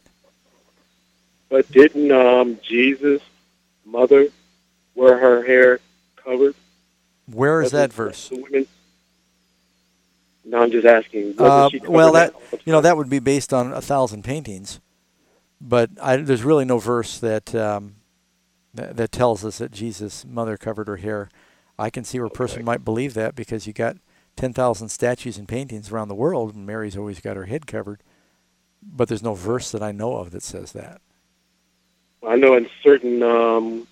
But didn't um, Jesus' mother wear her hair covered? Where is that Doesn't verse? the women- No, I'm just asking. wasn't Uh, she well, covered that all the you know time? that would be based on a thousand paintings, but I, there's really no verse that, um, that that tells us that Jesus' mother covered her hair. I can see where a person might believe that because you got ten thousand statues and paintings around the world, and Mary's always got her head covered. but there's no verse that I know of that says that. I know in certain um,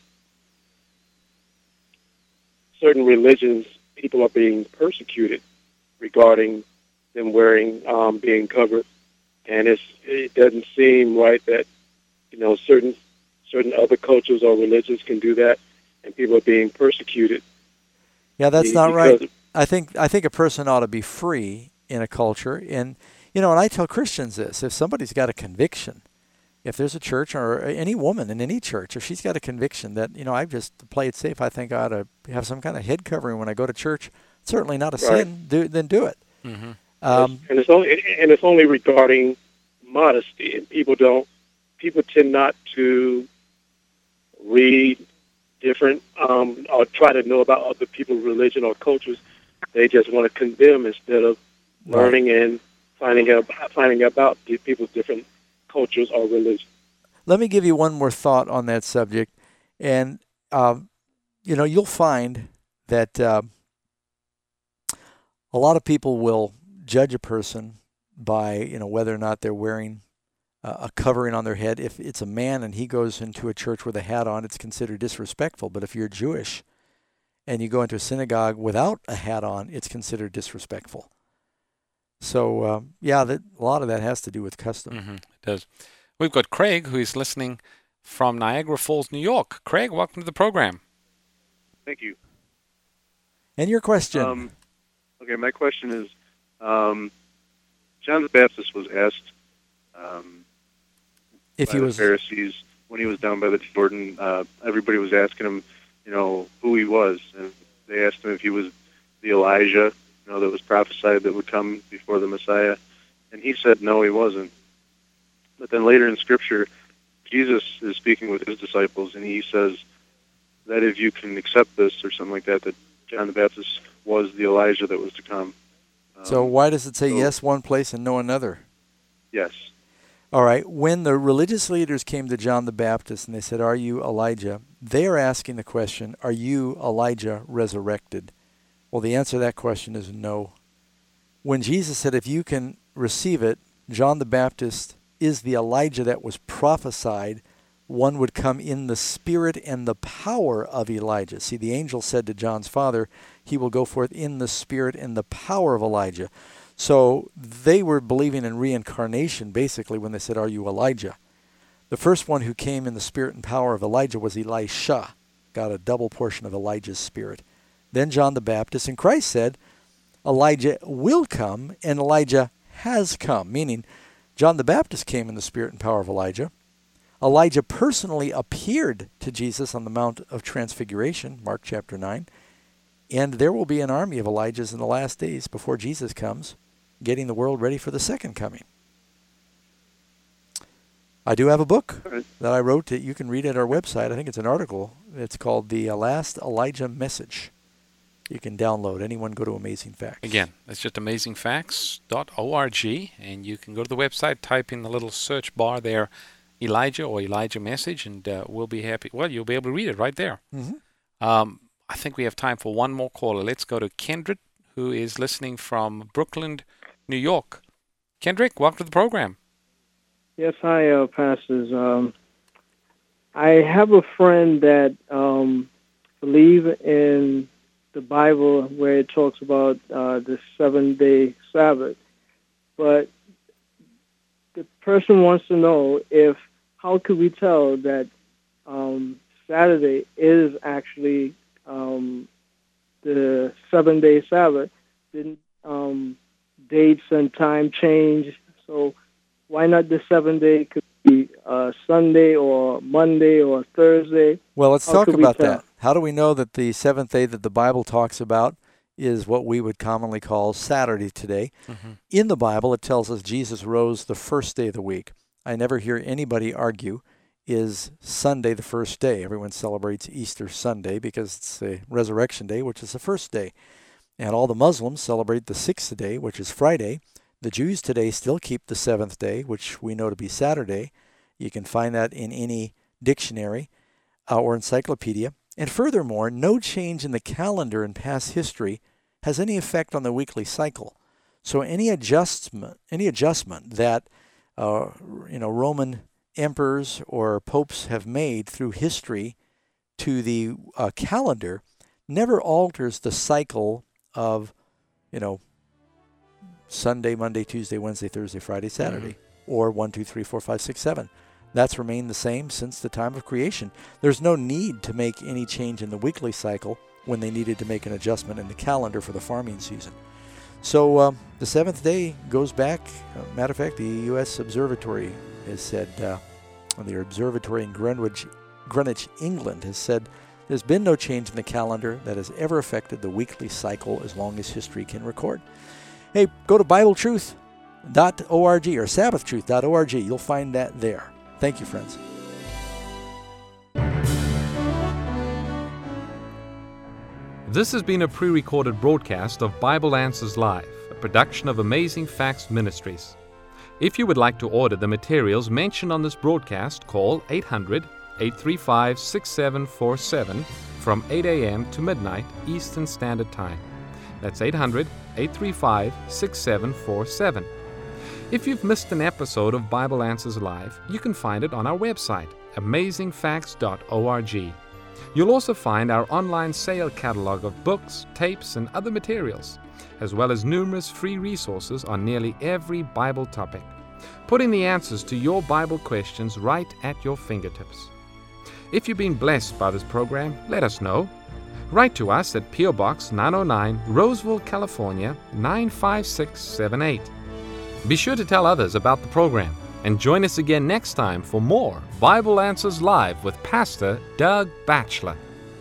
certain religions, people are being persecuted regarding them wearing, um, being covered, and it's, it doesn't seem right that, you know, certain certain other cultures or religions can do that, and people are being persecuted. Yeah, that's Be- not because right. I think I think a person ought to be free in a culture, and you know, and I tell Christians this: if somebody's got a conviction, if there's a church or any woman in any church, if she's got a conviction that, you know, I just to play it safe, I think I ought to have some kind of head covering when I go to church. Certainly not a Right. sin. Do, then do it. Mm-hmm. Um, and it's only and it's only regarding modesty, and people don't people tend not to read different um, or try to know about other people's religion or cultures. They just want to condemn instead of Right. learning and finding out finding about the people's different cultures or religions. Let me give you one more thought on that subject, and um, you know, you'll find that uh, a lot of people will judge a person by, you know, whether or not they're wearing uh, a covering on their head. If it's a man and he goes into a church with a hat on, it's considered disrespectful. But if you're Jewish and you go into a synagogue without a hat on, it's considered disrespectful. So, uh, yeah, that, a lot of that has to do with custom. Mm-hmm. It does. We've got Craig, who is listening from Niagara Falls, New York. Craig, welcome to the program. Thank you. And your question? Um, okay, my question is, um, John the Baptist was asked um, if by he the was Pharisees when he was down by the Jordan. Uh, everybody was asking him, you know, who he was, and they asked him if he was the Elijah, you know, that was prophesied that would come before the Messiah, and he said no, he wasn't. But then later in Scripture, Jesus is speaking with his disciples, and he says that if you can accept this or something like that, that John the Baptist was the Elijah that was to come. Um, So why does it say so- yes one place and no another? Yes. All right. When the religious leaders came to John the Baptist and they said, "Are you Elijah?" they are asking the question, "Are you Elijah resurrected?" Well, the answer to that question is no. When Jesus said, "If you can receive it, John the Baptist is the Elijah that was prophesied, one would come in the spirit and the power of Elijah." See, the angel said to John's father, "He will go forth in the spirit and the power of Elijah." So they were believing in reincarnation, basically, when they said, "Are you Elijah?" The first one who came in the spirit and power of Elijah was Elisha, got a double portion of Elijah's spirit. Then John the Baptist, and Christ said, Elijah will come, and Elijah has come, meaning John the Baptist came in the spirit and power of Elijah. Elijah personally appeared to Jesus on the Mount of Transfiguration, Mark chapter nine, and there will be an army of Elijahs in the last days before Jesus comes, getting the world ready for the second coming. I do have a book that I wrote that you can read at our website. I think it's an article. It's called The Last Elijah Message. You can download. Anyone go to Amazing Facts. Again, that's just amazing facts dot org, and you can go to the website, type in the little search bar there, Elijah or Elijah Message, and uh, we'll be happy. Well, you'll be able to read it right there. Mm-hmm. Um, I think we have time for one more caller. Let's go to Kendrick, who is listening from Brooklyn, New York. Kendrick, welcome to the program. Yes, hi, uh, pastors. Um, I have a friend that um, believe in the Bible where it talks about uh, the seven-day Sabbath, but the person wants to know if how could we tell that um, Saturday is actually um, the seven-day Sabbath? Didn't um, dates and time change? So why not the seventh day could be uh, Sunday or Monday or Thursday? Well, let's How talk could we about tell? that. How do we know that the seventh day that the Bible talks about is what we would commonly call Saturday today? Mm-hmm. In the Bible, it tells us Jesus rose the first day of the week. I never hear anybody argue, is Sunday the first day? Everyone celebrates Easter Sunday because it's the resurrection day, which is the first day. And all the Muslims celebrate the sixth day, which is Friday. The Jews today still keep the seventh day, which we know to be Saturday. You can find that in any dictionary uh, or encyclopedia. And furthermore, no change in the calendar in past history has any effect on the weekly cycle. So any adjustment, any adjustment that uh, you know, Roman emperors or popes have made through history to the uh, calendar never alters the cycle of, you know, Sunday, Monday, Tuesday, Wednesday, Thursday, Friday, Saturday, mm-hmm. or one, two, three, four, five, six, seven. That's remained the same since the time of creation. There's no need to make any change in the weekly cycle when they needed to make an adjustment in the calendar for the farming season. So um, the seventh day goes back. Uh, matter of fact, the U S Observatory has said, uh, the observatory in Greenwich, Greenwich, England has said, there's been no change in the calendar that has ever affected the weekly cycle as long as history can record. Hey, go to Bible Truth dot org or Sabbath Truth dot org. You'll find that there. Thank you, friends. This has been a pre-recorded broadcast of Bible Answers Live, a production of Amazing Facts Ministries. If you would like to order the materials mentioned on this broadcast, call eight hundred, eight three five, six seven four seven from eight a.m. to midnight Eastern Standard Time. That's eight hundred, eight three five, six seven four seven. If you've missed an episode of Bible Answers Live, you can find it on our website, amazing facts dot org. You'll also find our online sale catalog of books, tapes, and other materials, as well as numerous free resources on nearly every Bible topic, putting the answers to your Bible questions right at your fingertips. If you've been blessed by this program, let us know. Write to us at P O Box nine oh nine, Roseville, California, nine five six seven eight. Be sure to tell others about the program, and join us again next time for more Bible Answers Live with Pastor Doug Batchelor.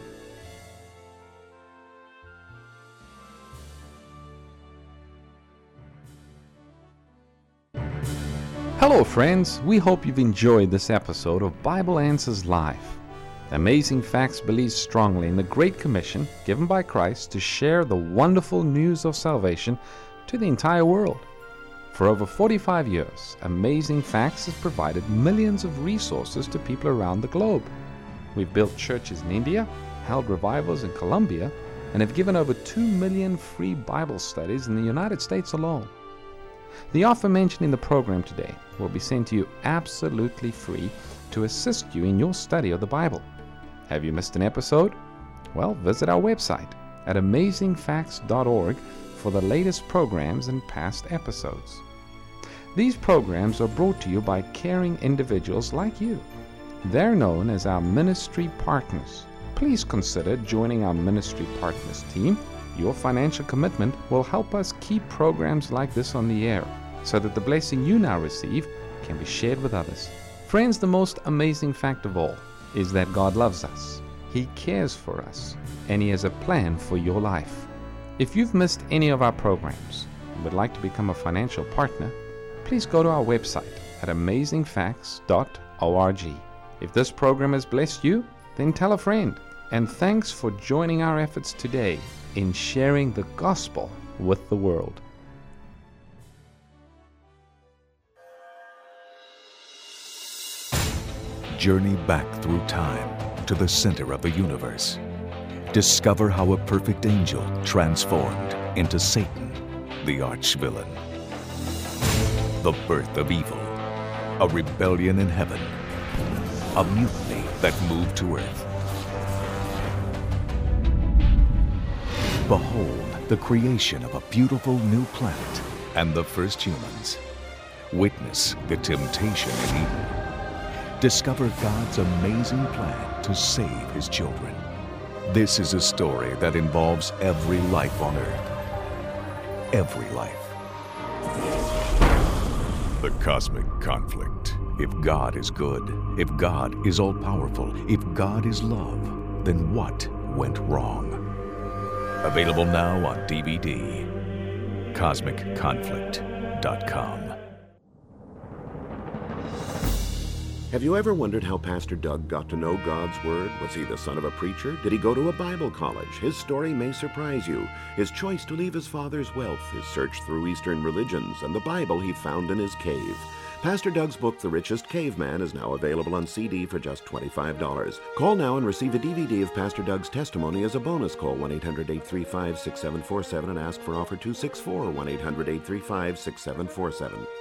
Hello, friends. We hope you've enjoyed this episode of Bible Answers Live. Amazing Facts believes strongly in the Great Commission given by Christ to share the wonderful news of salvation to the entire world. For over forty-five years, Amazing Facts has provided millions of resources to people around the globe. We've built churches in India, held revivals in Colombia, and have given over two million free Bible studies in the United States alone. The offer mentioned in the program today will be sent to you absolutely free to assist you in your study of the Bible. Have you missed an episode? Well, visit our website at amazing facts dot org for the latest programs and past episodes. These programs are brought to you by caring individuals like you. They're known as our ministry partners. Please consider joining our ministry partners team. Your financial commitment will help us keep programs like this on the air, so that the blessing you now receive can be shared with others. Friends, the most amazing fact of all is that God loves us. He cares for us, and He has a plan for your life. If you've missed any of our programs and would like to become a financial partner, please go to our website at amazing facts dot org. If this program has blessed you, then tell a friend. And thanks for joining our efforts today in sharing the gospel with the world. Journey back through time to the center of the universe. Discover how a perfect angel transformed into Satan, the arch-villain. The birth of evil, a rebellion in heaven, a mutiny that moved to earth. Behold the creation of a beautiful new planet and the first humans. Witness the temptation in Eden. Discover God's amazing plan to save His children. This is a story that involves every life on earth. Every life. The Cosmic Conflict. If God is good, if God is all-powerful, if God is love, then what went wrong? Available now on D V D. cosmic conflict dot com. Have you ever wondered how Pastor Doug got to know God's Word? Was he the son of a preacher? Did he go to a Bible college? His story may surprise you. His choice to leave his father's wealth, his search through Eastern religions, and the Bible he found in his cave. Pastor Doug's book, The Richest Caveman, is now available on C D for just twenty-five dollars. Call now and receive a D V D of Pastor Doug's testimony as a bonus. Call one eight hundred, eight three five, six seven four seven and ask for offer two six four, one eight hundred, eight three five, six seven four seven.